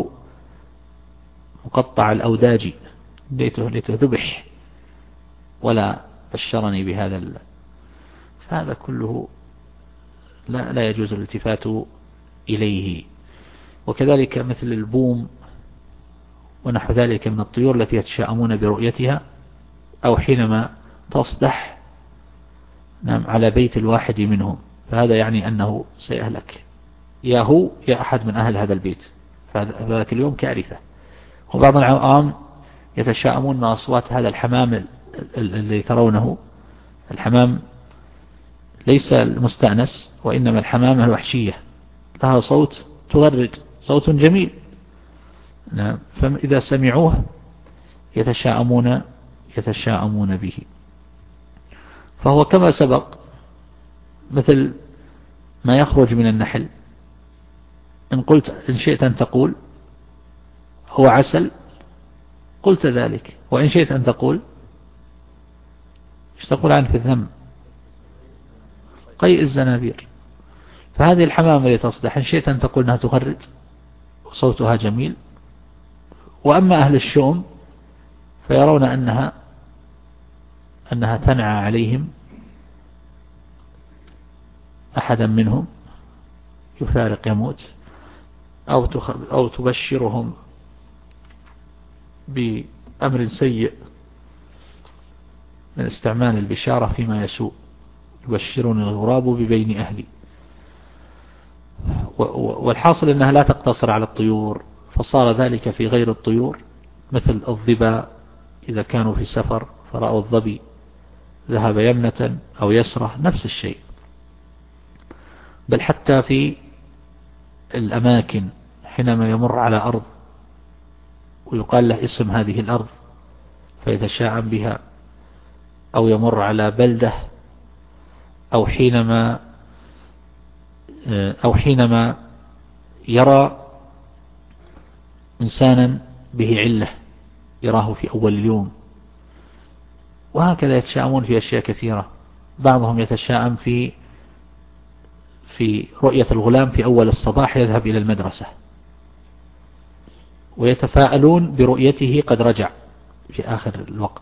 مقطع الأوداج، ليته, ليته ذبح ولا بشرني بهذا ال... فهذا كله لا, لا يجوز الالتفات إليه. وكذلك مثل البوم ونحو ذلك من الطيور التي يتشاءمون برؤيتها، أو حينما تصدح نعم على بيت الواحد منهم، فهذا يعني أنه سيهلك، يا هو يا أحد من أهل هذا البيت، فذلك اليوم كارثة. وبعض العوام يتشاءمون من أصوات هذا الحمام الذي ترونه، الحمام ليس المستأنس وإنما الحمامة الوحشية، لها صوت تغرد، صوت جميل نعم، فإذا سمعوه يتشاءمون يتشاءمون به. فهو كما سبق مثل ما يخرج من النحل، إن قلت إن شئت أن تقول هو عسل قلت ذلك، وإن شئت أن تقول ايش تقول عنه في الذم؟ قيء الزنابير. فهذه الحمامة التي تصدح إن شئت أن تقول أنها تغرد وصوتها جميل، وأما أهل الشؤم فيرون أنها أنها تنعى عليهم أحدا منهم يفارق يموت، أو أو تبشرهم بأمر سيء من استعمال البشارة فيما يسوء، يبشرون الغراب ببين أهلي. والحاصل أنها لا تقتصر على الطيور، فصار ذلك في غير الطيور، مثل الظباء إذا كانوا في سفر فرأوا الظبي ذهب يمنة أو يسرة نفس الشيء. بل حتى في الأماكن حينما يمر على أرض ويقال له اسم هذه الأرض فيتشاءم بها، أو يمر على بلدة، أو حينما أو حينما يرى إنسانا به علة يراه في أول اليوم، وهكذا يتشاءمون في أشياء كثيرة. بعضهم يتشاءم في في رؤية الغلام في أول الصباح يذهب إلى المدرسة، ويتفاءلون برؤيته قد رجع في آخر الوقت،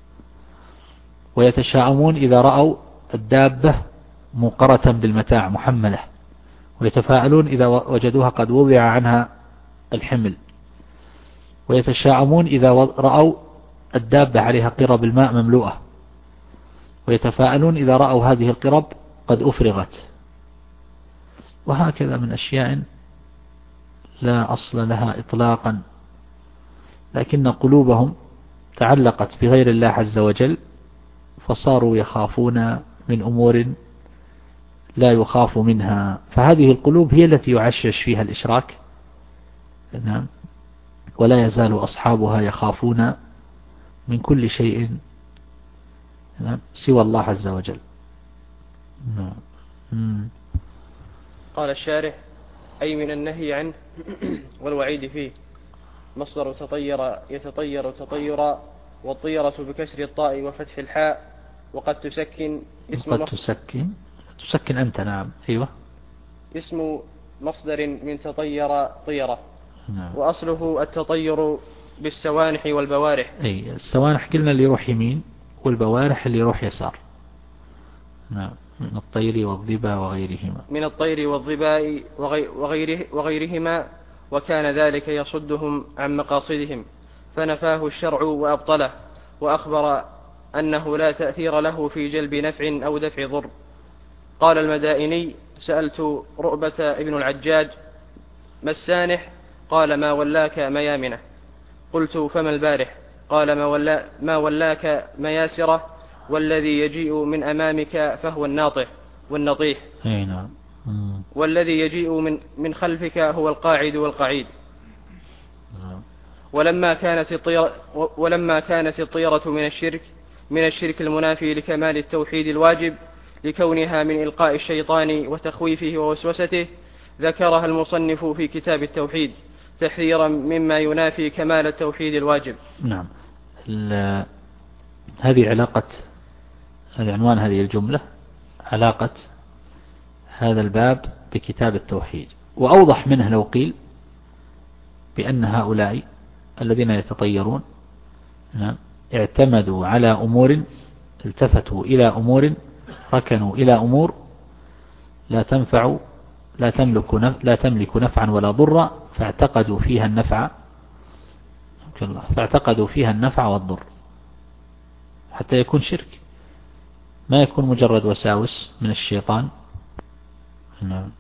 ويتشاءمون إذا رأوا الدابة موقرة بالمتاع محملة، ويتفاءلون إذا وجدوها قد وضع عنها الحمل، ويتشاءمون إذا رأوا الدابة عليها قرب الماء مملوءة، ويتفاءلون إذا رأوا هذه القرب قد أفرغت. وهكذا من أشياء لا أصل لها إطلاقا، لكن قلوبهم تعلقت بغير الله عز وجل، فصاروا يخافون من أمور لا يخاف منها. فهذه القلوب هي التي يعشش فيها الإشراك، نعم، ولا يزال أصحابها يخافون من كل شيء نعم سوى الله عز وجل. نعم. قال الشارح: أي من النهي عنه والوعيد فيه. مصدر تطير يتطير تطيرا، والطيرة بكسر الطاء وفتح الحاء، وقد تسكن اسم قد تسكن تسكن أنت نعم أيوة اسم مصدر من تطير طيرة. نعم. وأصله التطير بالسوانح والبوارح. أي السوانح قلنا اللي يروح يمين، والبوارح اللي يروح يسار. نعم، من الطير والظباء وغيرهما من الطير والظباء وغيره وغيرهما، وكان ذلك يصدهم عن مقاصدهم، فنفاه الشرع وأبطله، وأخبر أنه لا تأثير له في جلب نفع أو دفع ضر. قال المدائني: سألت رؤبة ابن العجاج: ما السانح؟ قال: ما ولاك ميامنه. قلت: فما البارح؟ قال: ما, ولا ما ولاك مياسرة، والذي يجيء من أمامك فهو الناطح والنطيح، نعم. والذي يجيء من, من خلفك هو القاعد والقعيد. نعم. ولما كانت الطيرة ولما كانت الطيرة من الشرك من الشرك المنافي لكمال التوحيد الواجب، لكونها من إلقاء الشيطان وتخويفه ووسوسته، ذكرها المصنف في كتاب التوحيد تحذيرا مما ينافي كمال التوحيد الواجب. نعم. هذه علاقة هذا عنوان هذه الجملة، علاقة هذا الباب بكتاب التوحيد. وأوضح منه لو قيل بأن هؤلاء الذين يتطيرون نعم اعتمدوا على أمور التفتوا إلى أمور ركنوا إلى أمور لا تنفع لا تملك لا تملك نفعا ولا ضرا فاعتقدوا فيها النفع فاعتقدوا فيها النفع والضر حتى يكون شرك، ما يكون مجرد وساوس من الشيطان. نعم.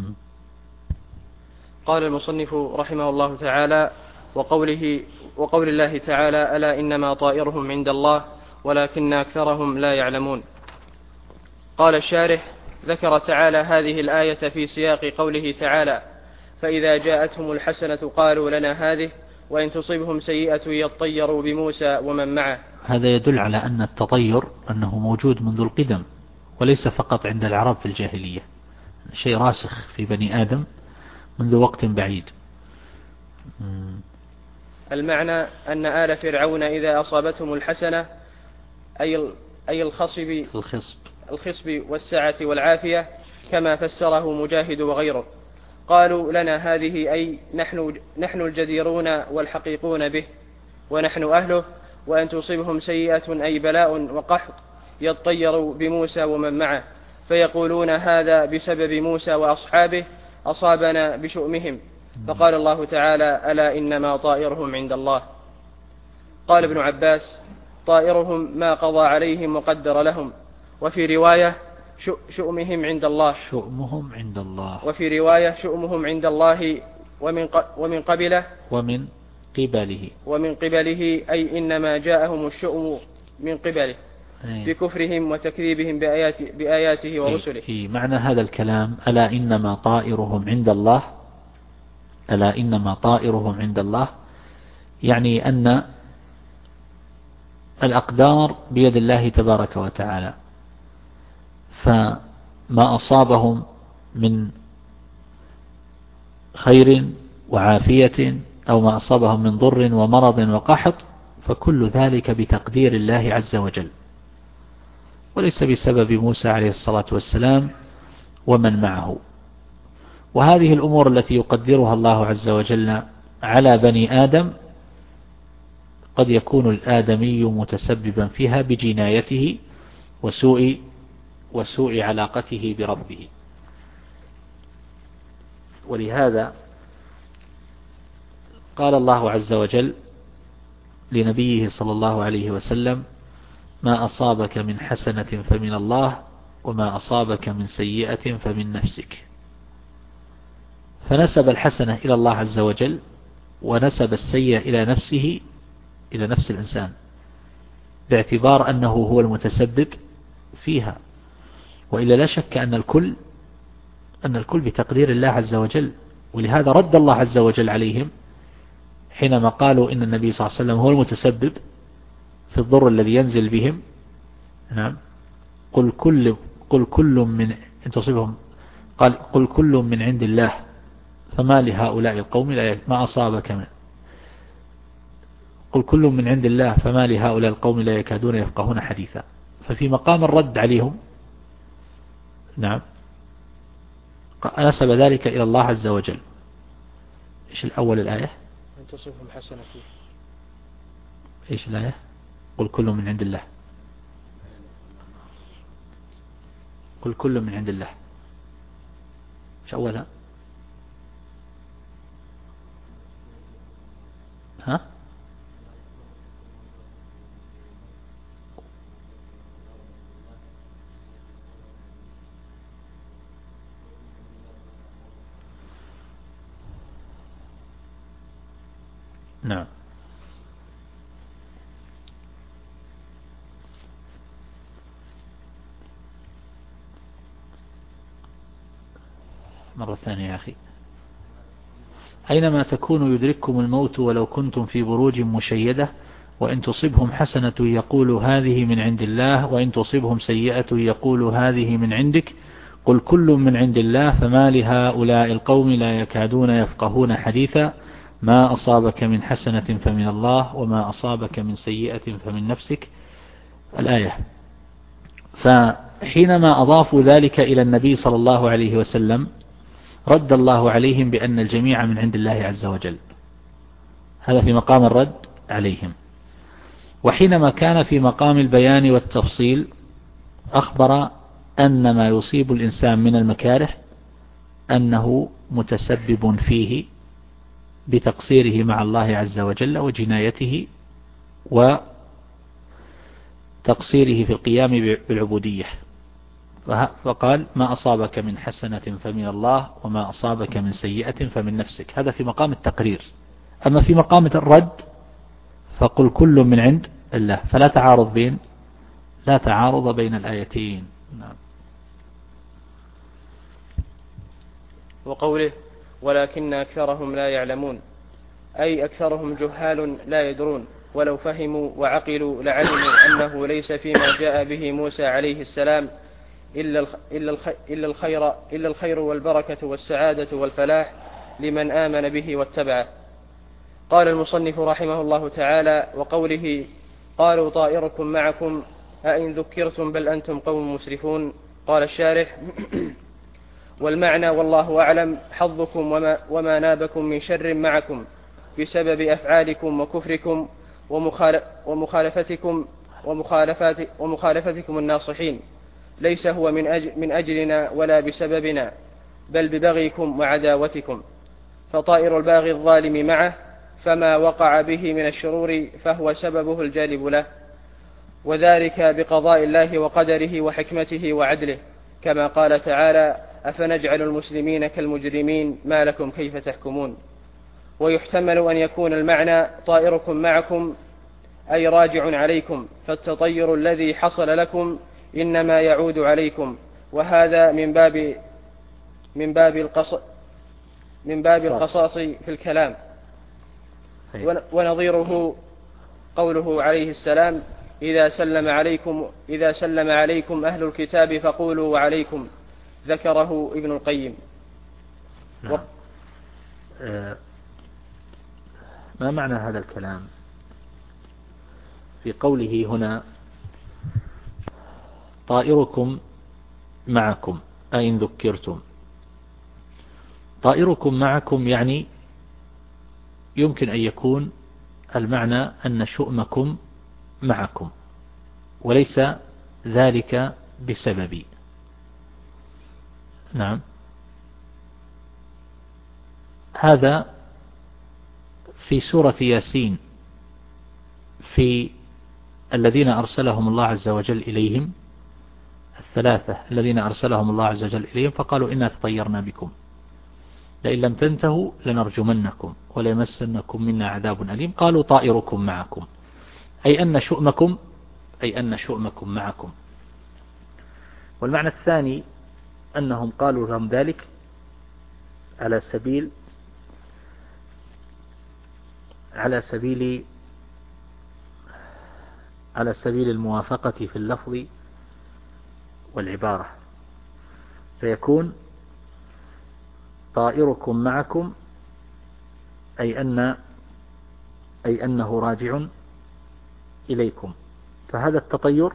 قال المصنف رحمه الله تعالى: وقوله وقول الله تعالى: ألا إنما طائرهم عند الله ولكن أكثرهم لا يعلمون. قال الشارح: ذكر تعالى هذه الآية في سياق قوله تعالى: فإذا جاءتهم الحسنة قالوا لنا هذه وإن تصبهم سيئة يطيروا بموسى ومن معه. هذا يدل على أن التطير أنه موجود منذ القدم وليس فقط عند العرب في الجاهلية، شيء راسخ في بني آدم منذ وقت بعيد. المعنى أن آل فرعون إذا أصابتهم الحسنة أي الخصب الخصب الخصب والسعة والعافية كما فسره مجاهد وغيره، قالوا لنا هذه أي نحن, نحن الجديرون والحقيقون به ونحن أهله، وأن تصيبهم سيئة أي بلاء وقحط يطيروا بموسى ومن معه فيقولون هذا بسبب موسى وأصحابه أصابنا بشؤمهم، فقال الله تعالى: ألا إنما طائرهم عند الله. قال ابن عباس: طائرهم ما قضى عليهم وقدر لهم، وفي رواية شؤمهم عند الله شؤمهم عند الله وفي رواية شؤمهم عند الله ومن ومن قبله ومن قبله ومن قبله أي إنما جاءهم الشؤم من قبله بكفرهم وتكذيبهم بآيات بآياته ورسله. في معنى هذا الكلام: ألا إنما طائرهم عند الله ألا إنما طائرهم عند الله، يعني أن الأقدار بيد الله تبارك وتعالى، فما أصابهم من خير وعافية أو ما أصابهم من ضر ومرض وقحط فكل ذلك بتقدير الله عز وجل، وليس بسبب موسى عليه الصلاة والسلام ومن معه. وهذه الأمور التي يقدرها الله عز وجل على بني آدم قد يكون الآدمي متسببا فيها بجنايته وسوء وسوء علاقته بربه. ولهذا قال الله عز وجل لنبيه صلى الله عليه وسلم: ما أصابك من حسنة فمن الله وما أصابك من سيئة فمن نفسك. فنسب الحسنة إلى الله عز وجل ونسب السيئة إلى نفسه إلى نفس الإنسان، باعتبار أنه هو المتسبب فيها، وإلا لا شك أن الكل أن الكل بتقدير الله عز وجل. ولهذا رد الله عز وجل عليهم حينما قالوا إن النبي صلى الله عليه وسلم هو المتسبب في الضر الذي ينزل بهم. نعم. قل كل قل كل من إن تصيبهم قال قل كل من عند الله فما لهؤلاء القوم لا ما أصابك من قل كل من عند الله فما لهؤلاء القوم لا يكادون يفقهون حديثا. ففي مقام الرد عليهم نعم نسب ذلك إلى الله عز وجل. إيش الأول الآية؟ أن تصفهم حسنة. إيش الآية؟ قل كل من عند الله قل كل من عند الله. إيش أولها؟ ها؟ نعم. مرة ثانية يا أخي. أينما تكونوا يدرككم الموت ولو كنتم في بروج مشيدة وإن تصبهم حسنة يقول هذه من عند الله وإن تصبهم سيئة يقول هذه من عندك قل كل من عند الله فما لهؤلاء القوم لا يكادون يفقهون حديثا ما أصابك من حسنة فمن الله وما أصابك من سيئة فمن نفسك. الآية. فحينما أضافوا ذلك إلى النبي صلى الله عليه وسلم رد الله عليهم بأن الجميع من عند الله عز وجل. هذا في مقام الرد عليهم. وحينما كان في مقام البيان والتفصيل أخبر أن ما يصيب الإنسان من المكاره أنه متسبب فيه بتقصيره مع الله عز وجل وجنايته وتقصيره في القيام بالعبودية. فقال ما أصابك من حسنة فمن الله وما أصابك من سيئة فمن نفسك. هذا في مقام التقرير. أما في مقام الرد فقل كل من عند الله، فلا تعارض بين لا تعارض بين الآيتين. نعم. وقوله ولكن أكثرهم لا يعلمون، أي أكثرهم جهال لا يدرون، ولو فهموا وعقلوا لعلموا أنه ليس فيما جاء به موسى عليه السلام إلا إلا الخير إلا الخير والبركة والسعادة والفلاح لمن آمن به واتبعه. قال المصنف رحمه الله تعالى: وقوله قالوا طائركم معكم أئن ذكرتم بل أنتم قوم مسرفون. قال الشارح: والمعنى والله أعلم حظكم وما, وما نابكم من شر معكم بسبب أفعالكم وكفركم ومخالفتكم ومخالفات ومخالفتكم الناصحين، ليس هو من, أجل من أجلنا ولا بسببنا، بل ببغيكم وعداوتكم. فطائر الباغي الظالم معه، فما وقع به من الشرور فهو سببه الجالب له، وذلك بقضاء الله وقدره وحكمته وعدله، كما قال تعالى: أفنجعل المسلمين كالمجرمين ما لكم كيف تحكمون. ويحتمل أن يكون المعنى طائركم معكم أي راجع عليكم، فالتطير الذي حصل لكم إنما يعود عليكم، وهذا من باب من باب القص من باب القصاص في الكلام. ونظيره قوله عليه السلام: إذا سلم عليكم إذا سلم عليكم أهل الكتاب فقولوا وعليكم. ذكره ابن القيم. نعم. و... آه ما معنى هذا الكلام في قوله هنا طائركم معكم أئن ذكرتم؟ طائركم معكم يعني يمكن أن يكون المعنى أن شؤمكم معكم، وليس ذلك بسببي. نعم. هذا في سورة ياسين في الذين أرسلهم الله عز وجل إليهم، الثلاثة الذين أرسلهم الله عز وجل إليهم فقالوا إنا تطيرنا بكم لئن لم تنتهوا لنرجمنكم وليمسنكم منا عذاب أليم. قالوا طائركم معكم أي أن شؤمكم أي أن شؤمكم معكم. والمعنى الثاني أنهم قالوا لهم ذلك على سبيل على سبيل على سبيل الموافقة في اللفظ والعبارة، فيكون طائركم معكم أي أن أي أنه راجع إليكم. فهذا التطير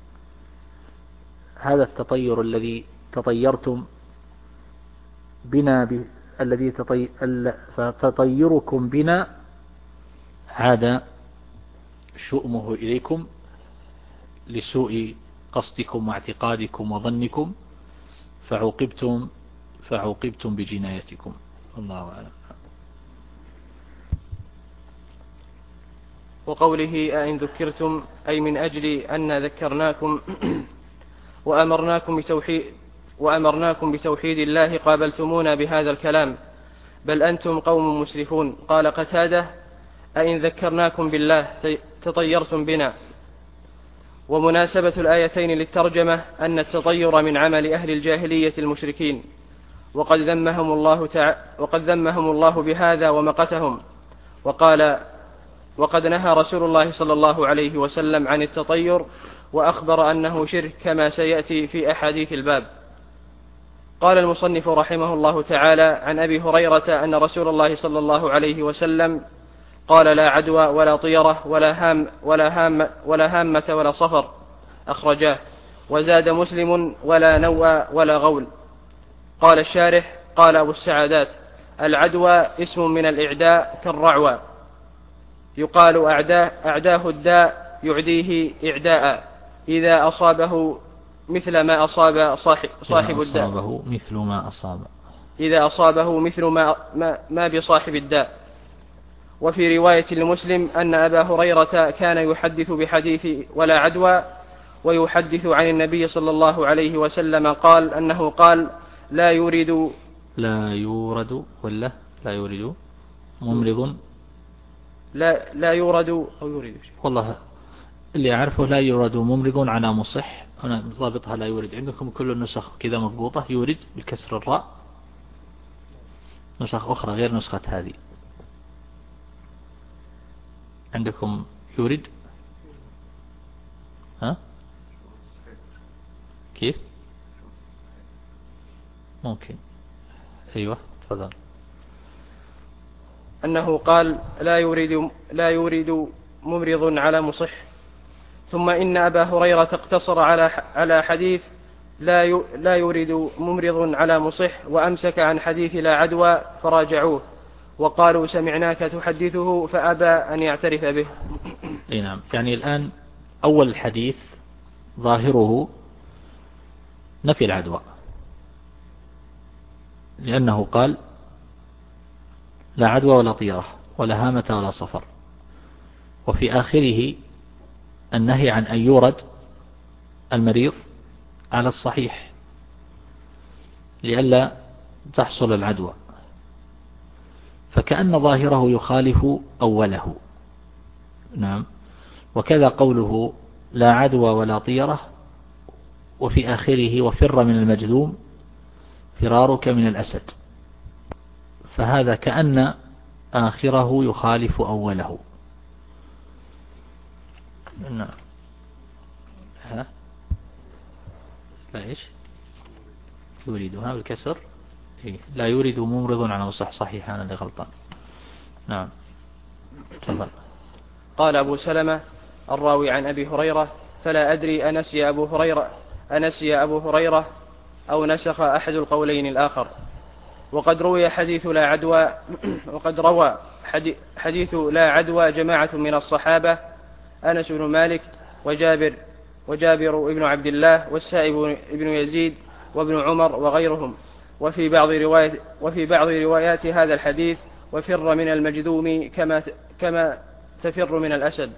هذا التطير الذي تطيرتم بنا ب... الذي تطي... ال... فتطيركم بنا عاد شؤمه إليكم لسوء قصدكم واعتقادكم وظنكم، فعوقبتم فعوقبتم بجنايتكم. الله أعلم. وقوله أئن ذكرتم أي من أجل أن ذكرناكم وأمرناكم بتوحيد وأمرناكم بتوحيد الله قابلتمونا بهذا الكلام، بل أنتم قوم مسرفون. قال قتادة: أئن ذكرناكم بالله تطيرتم بنا. ومناسبة الآيتين للترجمة أن التطير من عمل أهل الجاهلية المشركين، وقد ذمهم الله تع... وقد ذمهم الله بهذا ومقتهم، وقال: وقد نهى رسول الله صلى الله عليه وسلم عن التطير، وأخبر أنه شرك كما سيأتي في أحاديث الباب. قال المصنف رحمه الله تعالى: عن أبي هريرة أن رسول الله صلى الله عليه وسلم قال: لا عدوى ولا طيرة ولا هام ولا هام ولا هامة ولا صفر، أخرجاه. وزاد مسلم: ولا نوء ولا غول. قال الشارح: قال أبو السعادات: العدوى اسم من الإعداء كالرعوى، يقال أعداه, أعداه الداء يعديه إعداء إذا أصابه مثل ما أصاب صاحب, صاحب الداء أصابه مثل ما أصاب إذا أصابه مثل ما, ما, ما بصاحب الداء. وفي رواية لمسلم أن أبا هريرة كان يحدث بحديث ولا عدوى، ويحدث عن النبي صلى الله عليه وسلم قال أنه قال لا يورد لا يورد ولا لا يورد ممرض لا, لا يورد أو يورد والله اللي أعرفه لا يورد ممرض على مصح. أنا ضابطها لا يورد. عندكم كل النسخ كذا مضبوطة يورد بالكسر الراء، نسخ أخرى غير نسخة هذه. عندكم يورد ها كيف ممكن أيوة تفضل. أنه قال لا يورد لا يورد ممرض على مصح. ثم إن أبا هريرة اقتصر على على حديث لا لا يورد ممرض على مصح، وأمسك عن حديث لا عدوى فراجعوه وقالوا سمعناك تحدثه فأبى أن يعترف به. أي نعم. يعني الآن أول الحديث ظاهره نفي العدوى، لأنه قال لا عدوى ولا طيرة ولا هامة ولا صفر، وفي آخره النهي عن أن يورد المريض على الصحيح لئلا تحصل العدوى، فكأن ظاهره يخالف أوله. نعم. وكذا قوله لا عدوى ولا طيرة، وفي آخره وفر من المجذوم فرارك من الأسد، فهذا كأن آخره يخالف أوله. نعم. ها لا إيش يريدها بالكسر إيه؟ لا يريد ممرض على مصح صحيح. أنا اللي غلطان. نعم تفضل. قال أبو سلمة الراوي عن أبي هريرة فلا أدري أنسي أبو هريرة أنسي أبو هريرة أو نسخ أحد القولين الآخر. وقد روي حديث لا عدوى وقد روى حديث لا عدوى جماعة من الصحابة أنس بن مالك وجابر وجابر ابن عبد الله والسائب ابن يزيد وابن عمر وغيرهم. وفي بعض روايات وفي بعض روايات هذا الحديث وفر من المجذوم كما كما تفر من الأسد.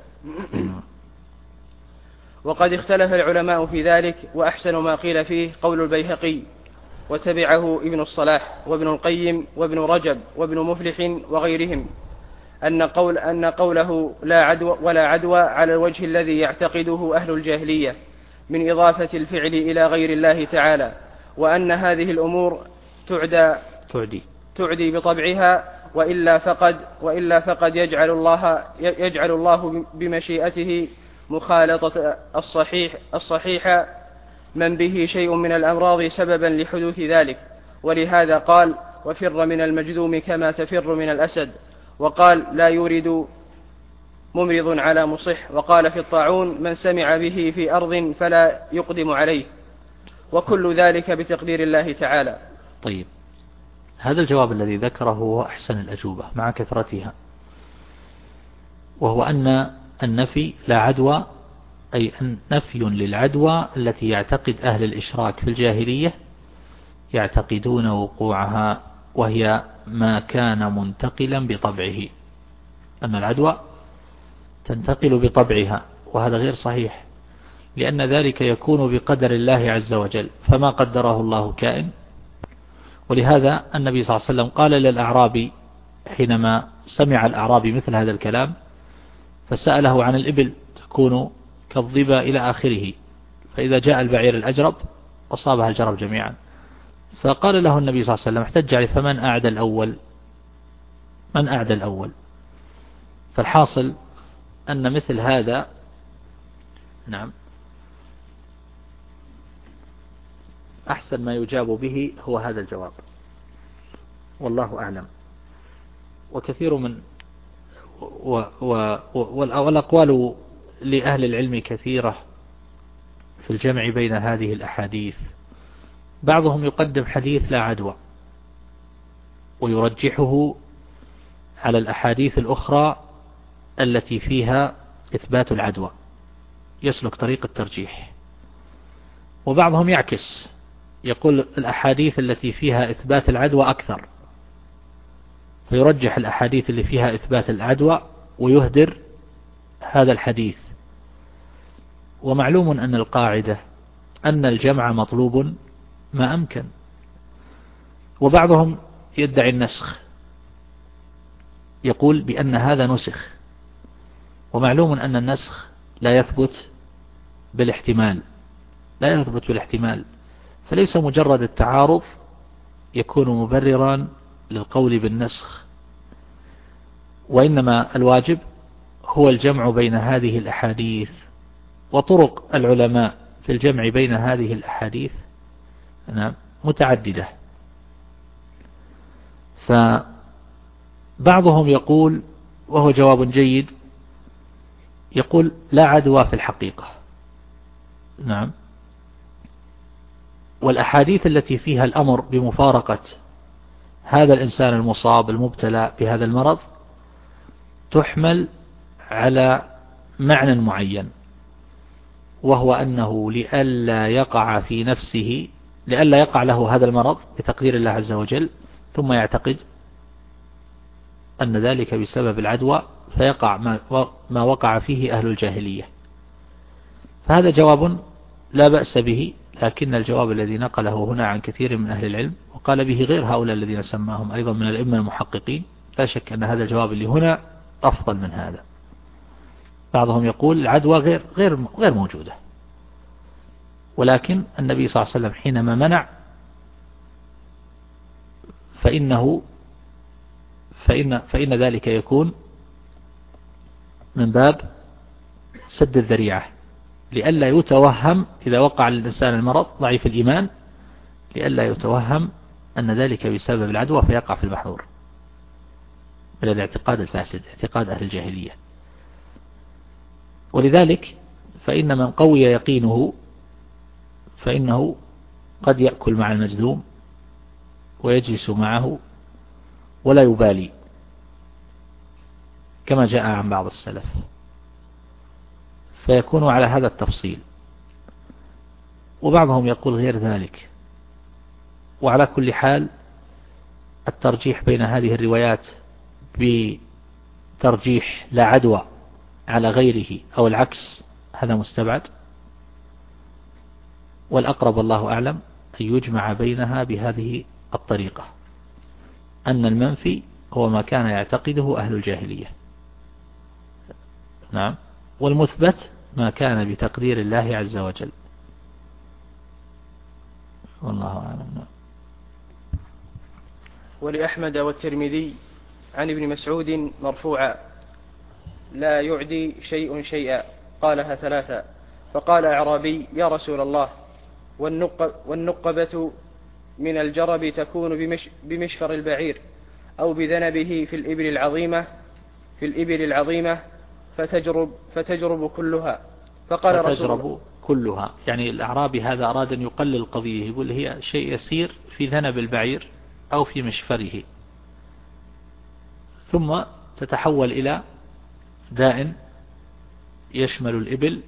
وقد اختلف العلماء في ذلك، وأحسن ما قيل فيه قول البيهقي وتبعه ابن الصلاح وابن القيم وابن رجب وابن مفلح وغيرهم أن قول أن قوله لا عدوى ولا عدوى على الوجه الذي يعتقده أهل الجاهلية من إضافة الفعل إلى غير الله تعالى، وأن هذه الأمور تعدى تعدي تعدي بطبعها، وإلا فقد وإلا فقد يجعل الله يجعل الله بمشيئته مخالطة الصحيح الصحيح من به شيء من الأمراض سببا لحدوث ذلك. ولهذا قال وفر من المجذوم كما تفر من الأسد، وقال لا يورد ممرض على مصح، وقال في الطاعون من سمع به في أرض فلا يقدم عليه، وكل ذلك بتقدير الله تعالى. طيب، هذا الجواب الذي ذكره هو أحسن الأجوبة مع كثرتها، وهو أن النفي لا عدوى أي نفي للعدوى التي يعتقد أهل الإشراك في الجاهلية يعتقدون وقوعها، وهي ما كان منتقلا بطبعه، أن العدوى تنتقل بطبعها، وهذا غير صحيح، لأن ذلك يكون بقدر الله عز وجل، فما قدره الله كائن. ولهذا النبي صلى الله عليه وسلم قال للأعرابي حينما سمع الأعرابي مثل هذا الكلام فسأله عن الإبل تكون كالظبا إلى آخره، فإذا جاء البعير الأجرب أصابها الجرب جميعا، فقال له النبي صلى الله عليه وسلم احتج عليه فمن أعدى الأول من أعدى الأول. فالحاصل أن مثل هذا نعم أحسن ما يجاب به هو هذا الجواب، والله أعلم. وكثير من و و والأقوال لأهل العلم كثيرة في الجمع بين هذه الأحاديث. بعضهم يقدم حديث لا عدوى ويرجحه على الأحاديث الأخرى التي فيها إثبات العدوى، يسلك طريق الترجيح. وبعضهم يعكس، يقول الأحاديث التي فيها إثبات العدوى أكثر، فيرجح الأحاديث اللي فيها إثبات العدوى ويهدر هذا الحديث. ومعلوم أن القاعدة أن الجمع مطلوب ما أمكن. وبعضهم يدعي النسخ، يقول بأن هذا نسخ، ومعلوم أن النسخ لا يثبت بالاحتمال، لا يثبت بالاحتمال، فليس مجرد التعارض يكون مبررا للقول بالنسخ، وإنما الواجب هو الجمع بين هذه الأحاديث. وطرق العلماء في الجمع بين هذه الأحاديث نعم متعددة. فبعضهم يقول، وهو جواب جيد، يقول لا عدوى في الحقيقة. نعم. والأحاديث التي فيها الأمر بمفارقة هذا الإنسان المصاب المبتلى بهذا المرض تحمل على معنى معين، وهو أنه لئلا يقع في نفسه، لئلا يقع له هذا المرض بتقدير الله عز وجل، ثم يعتقد أن ذلك بسبب العدوى فيقع ما وقع فيه أهل الجاهلية. فهذا جواب لا بأس به، لكن الجواب الذي نقله هنا عن كثير من أهل العلم وقال به غير هؤلاء الذين سماهم أيضا من الأئمة المحققين، لا شك أن هذا الجواب اللي هنا أفضل من هذا. بعضهم يقول العدوى غير غير غير موجودة، ولكن النبي صلى الله عليه وسلم حينما منع فإنه فإن فإن ذلك يكون من باب سد الذريعة، لئلا يتوهم إذا وقع للإنسان المرض ضعيف الإيمان، لئلا يتوهم أن ذلك بسبب العدوى فيقع في المحظور من الاعتقاد الفاسد، اعتقاد أهل الجاهلية. ولذلك فإن من قوي يقينه فإنه قد يأكل مع المجذوم ويجلس معه ولا يبالي، كما جاء عن بعض السلف، فيكون على هذا التفصيل. وبعضهم يقول غير ذلك. وعلى كل حال الترجيح بين هذه الروايات بترجيح لا عدوى على غيره أو العكس هذا مستبعد، والأقرب الله أعلم أن يجمع بينها بهذه الطريقة، أن المنفي هو ما كان يعتقده أهل الجاهلية، نعم، والمثبت ما كان بتقدير الله عز وجل، والله أعلم. ولأحمد والترمذي عن ابن مسعود مرفوعا: لا يعدي شيء شيئا، قالها ثلاثا. فقال أعرابي: يا رسول الله، والنقبة من الجرب تكون بمش بمشفر البعير أو بذنبه في الإبل العظيمة في الإبل العظيمة فتجرب فتجرب كلها. فقال فتجرب رسول كلها، يعني الأعرابي هذا أراد أن يقلل القضية، يقول هي شيء يسير في ذنب البعير أو في مشفره، ثم تتحول إلى داء يشمل الإبل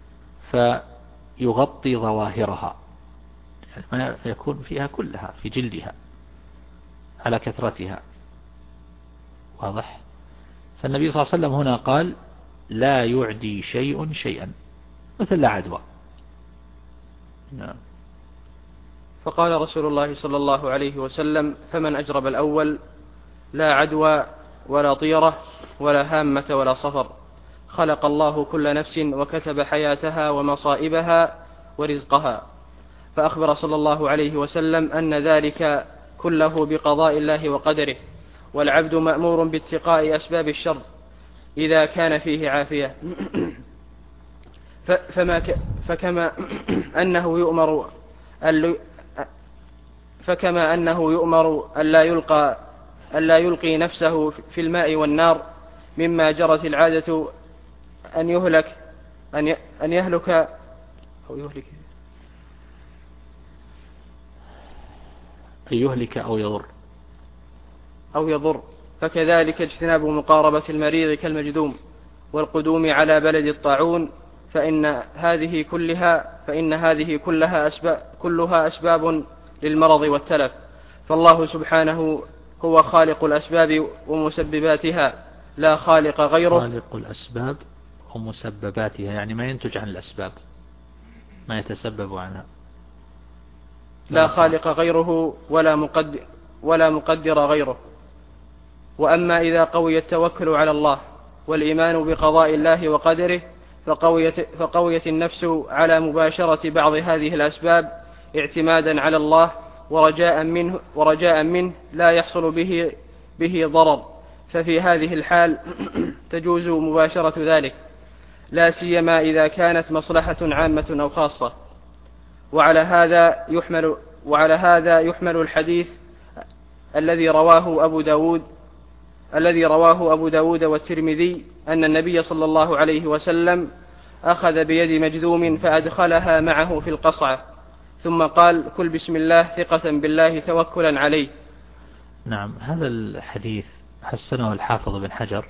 فيغطي ظواهرها، يعني ما يكون فيها كلها في جلدها على كثرتها، واضح. فالنبي صلى الله عليه وسلم هنا قال: لا يعدي شيء شيئا، مثل لا عدوى. نعم. فقال رسول الله صلى الله عليه وسلم: فمن أجرب الأول لا عدوى ولا طيرة ولا هامة ولا صفر، خلق الله كل نفس وكتب حياتها ومصائبها ورزقها. فأخبر صلى الله عليه وسلم أن ذلك كله بقضاء الله وقدره، والعبد مأمور باتقاء أسباب الشر إذا كان فيه عافية. فما ك فكما أنه يؤمر فكما أنه يؤمر ألا يلقى ألا يلقي نفسه في الماء والنار مما جرت العادة أن يهلك أن أن يهلك أو يهلك أن يهلك أو يضر أو يضر فكذلك اجتناب مقاربة المريض كالمجذوم والقدوم على بلد الطاعون فإن هذه كلها فإن هذه كلها أسباب كلها أسباب للمرض والتلف، فالله سبحانه هو خالق الأسباب ومسبباتها لا خالق غيره. خالق الأسباب ومسبباتها يعني ما ينتج عن الأسباب، ما يتسبب عنها. لا خالق غيره ولا مقدر, ولا مقدر غيره. وأما إذا قوي التوكل على الله والإيمان بقضاء الله وقدره فقويت, فقويت النفس على مباشرة بعض هذه الأسباب اعتمادا على الله ورجاء منه, ورجاء منه لا يحصل به, به ضرر، ففي هذه الحال تجوز مباشرة ذلك، لا سيما إذا كانت مصلحة عامة أو خاصة. وعلى هذا يحمل, وعلى هذا يحمل الحديث الذي رواه أبو داود الذي رواه أبو داود والترمذي أن النبي صلى الله عليه وسلم أخذ بيد مجذوم فأدخلها معه في القصعة ثم قال: كل بسم الله ثقة بالله توكلا عليه. نعم، هذا الحديث حسنه الحافظ بن حجر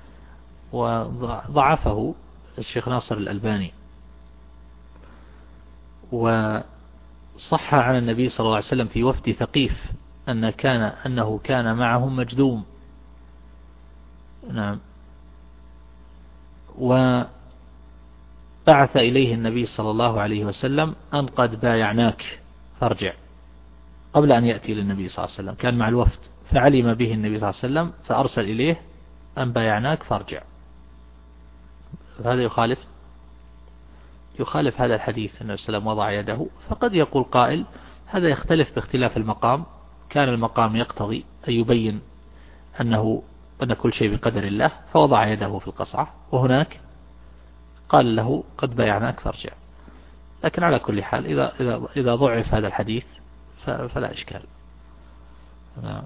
وضعفه الشيخ ناصر الألباني، وصح عن النبي صلى الله عليه وسلم في وفد ثقيف أن كان أنه كان معهم مجذوم. نعم، وبعث إليه النبي صلى الله عليه وسلم أن قد بايعناك فارجع، قبل أن يأتي للنبي صلى الله عليه وسلم، كان مع الوفد فعلم به النبي صلى الله عليه وسلم فأرسل إليه أن بايعناك فارجع. هذا يخالف يخالف هذا الحديث. النبي صلى الله عليه وسلم وضع يده. فقد يقول قائل هذا يختلف باختلاف المقام، كان المقام يقتضي أن يبين أنه أن كل شيء بقدر الله فوضع يده في القصعة، وهناك قال له قد بايعناك فارجع. لكن على كل حال إذا, إذا, إذا ضعف هذا الحديث فلا إشكال. نعم.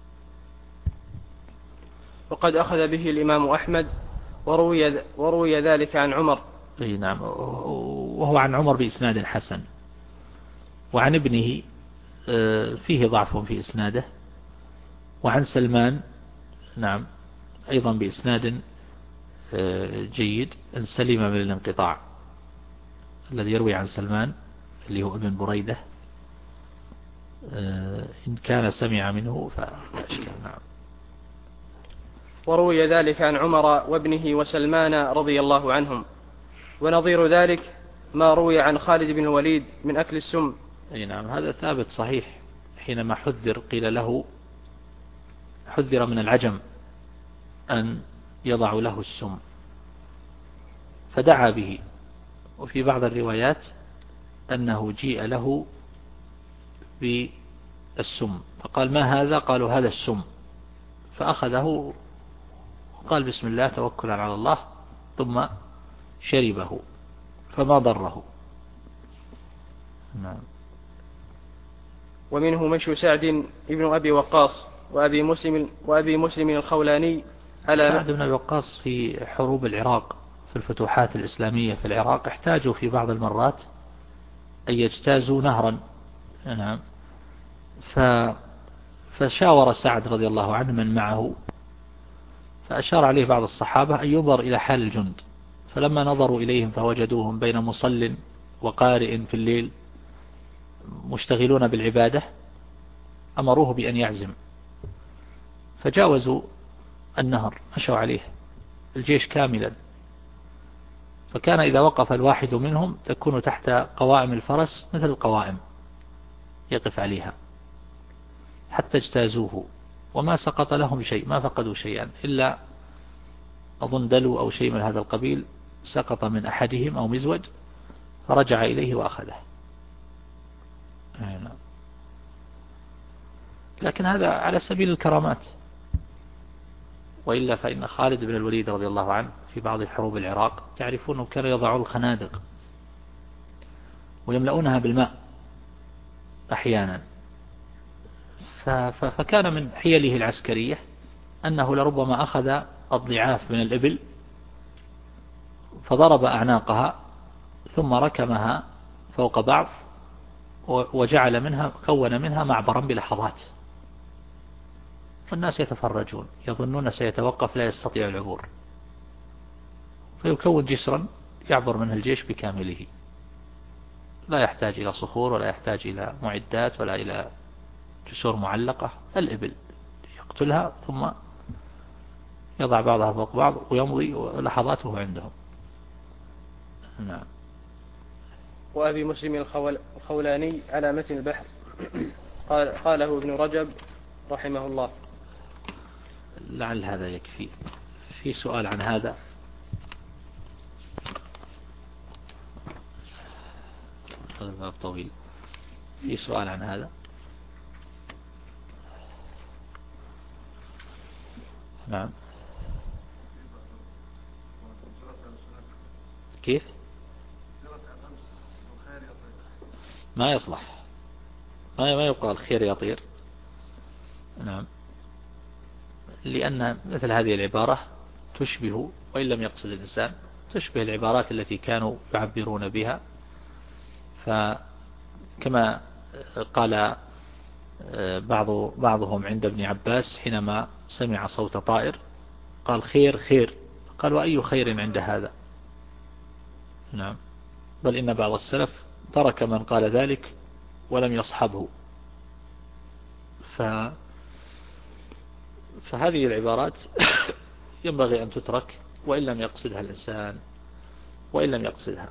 وقد أخذ به الإمام أحمد وروي, وروي ذلك عن عمر. أي نعم، وهو عن عمر بإسناد حسن، وعن ابنه فيه ضعف في إسناده، وعن سلمان نعم أيضا بإسناد جيد أن سلم من الانقطاع، الذي يروي عن سلمان اللي هو ابن بريدة إن كان سمع منه فلا إشكال. نعم. وروي ذلك عن عمر وابنه وسلمان رضي الله عنهم. ونظير ذلك ما روي عن خالد بن الوليد من أكل السم. أي نعم، هذا ثابت صحيح. حينما حذر قيل له حذر من العجم أن يضع له السم فدعا به، وفي بعض الروايات أنه جيء له بالسم فقال: ما هذا؟ قالوا: هذا السم. فأخذه وقال: بسم الله توكلا على الله، ثم شربه فما ضره. نعم. ومنه مشي سعد ابن أبي وقاص وأبي مسلم, وأبي مسلم الخولاني على سعد بن أبي وقاص في حروب العراق في الفتوحات الإسلامية في العراق احتاجوا في بعض المرات أن يجتازوا نهرا. نعم. ف فشاور سعد رضي الله عنه من معه، فأشار عليه بعض الصحابة أن ينظر إلى حال الجند، فلما نظروا إليهم فوجدوهم بين مصل وقارئ في الليل مشتغلون بالعبادة، أمروه بأن يعزم، فجاوزوا النهر مشوا عليه الجيش كاملا، فكان إذا وقف الواحد منهم تكون تحت قوائم الفرس مثل القوائم يقف عليها حتى اجتازوه، وما سقط لهم شيء، ما فقدوا شيئا إلا أظن دلو أو شيء من هذا القبيل سقط من أحدهم أو مزود، فرجع إليه وأخذه. لكن هذا على سبيل الكرامات، وإلا فإن خالد بن الوليد رضي الله عنه في بعض حروب العراق تعرفون كانوا يضعون الخنادق ويملؤونها بالماء أحيانا، فكان من حيله العسكرية أنه لربما أخذ الضعاف من الإبل فضرب أعناقها ثم ركمها فوق بعض وجعل منها كون منها معبرا بلحظات، فالناس يتفرجون يظنون سيتوقف لا يستطيع العبور، فيكون جسرا يعبر منها الجيش بكامله، لا يحتاج إلى صخور ولا يحتاج إلى معدات ولا إلى جسور معلقة. الإبل يقتلها ثم يضع بعضها فوق بعض ويمضي لحظاته عندهم. نعم. وأبي مسلم الخول الخولاني على متن البحر قال قاله ابن رجب رحمه الله. لعل هذا يكفي. في سؤال عن هذا؟ الباب طويل. في سؤال عن هذا؟ نعم. كيف؟ ما يصلح، ما ما يقال خير يطير. نعم. لأن مثل هذه العبارة تشبه، وإن لم يقصد الإنسان، تشبه العبارات التي كانوا يعبرون بها. فكما قال بعض بعضهم عند ابن عباس حينما سمع صوت طائر قال خير خير، قال وأي خير عند هذا؟ نعم. بل إن بعض السلف ترك من قال ذلك ولم يصحبه. ف فهذه العبارات ينبغي أن تترك وإن لم يقصدها الإنسان، وإن لم يقصدها.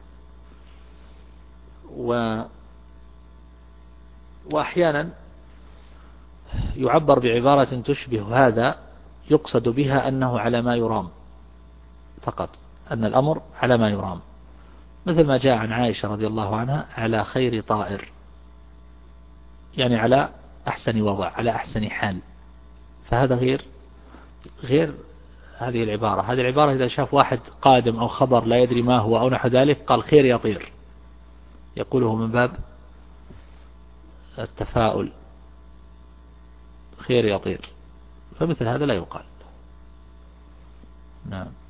و... وأحيانا يعبر بعبارة تشبه هذا يقصد بها أنه على ما يرام فقط، أن الأمر على ما يرام، مثل ما جاء عن عائشة رضي الله عنها على خير طائر، يعني على أحسن وضع، على أحسن حال. فهذا غير غير هذه العبارة. هذه العبارة إذا شاف واحد قادم أو خبر لا يدري ما هو أو نحو ذلك قال خير يطير، يقوله من باب التفاؤل، خير يطير، فمثل هذا لا يقال. نعم.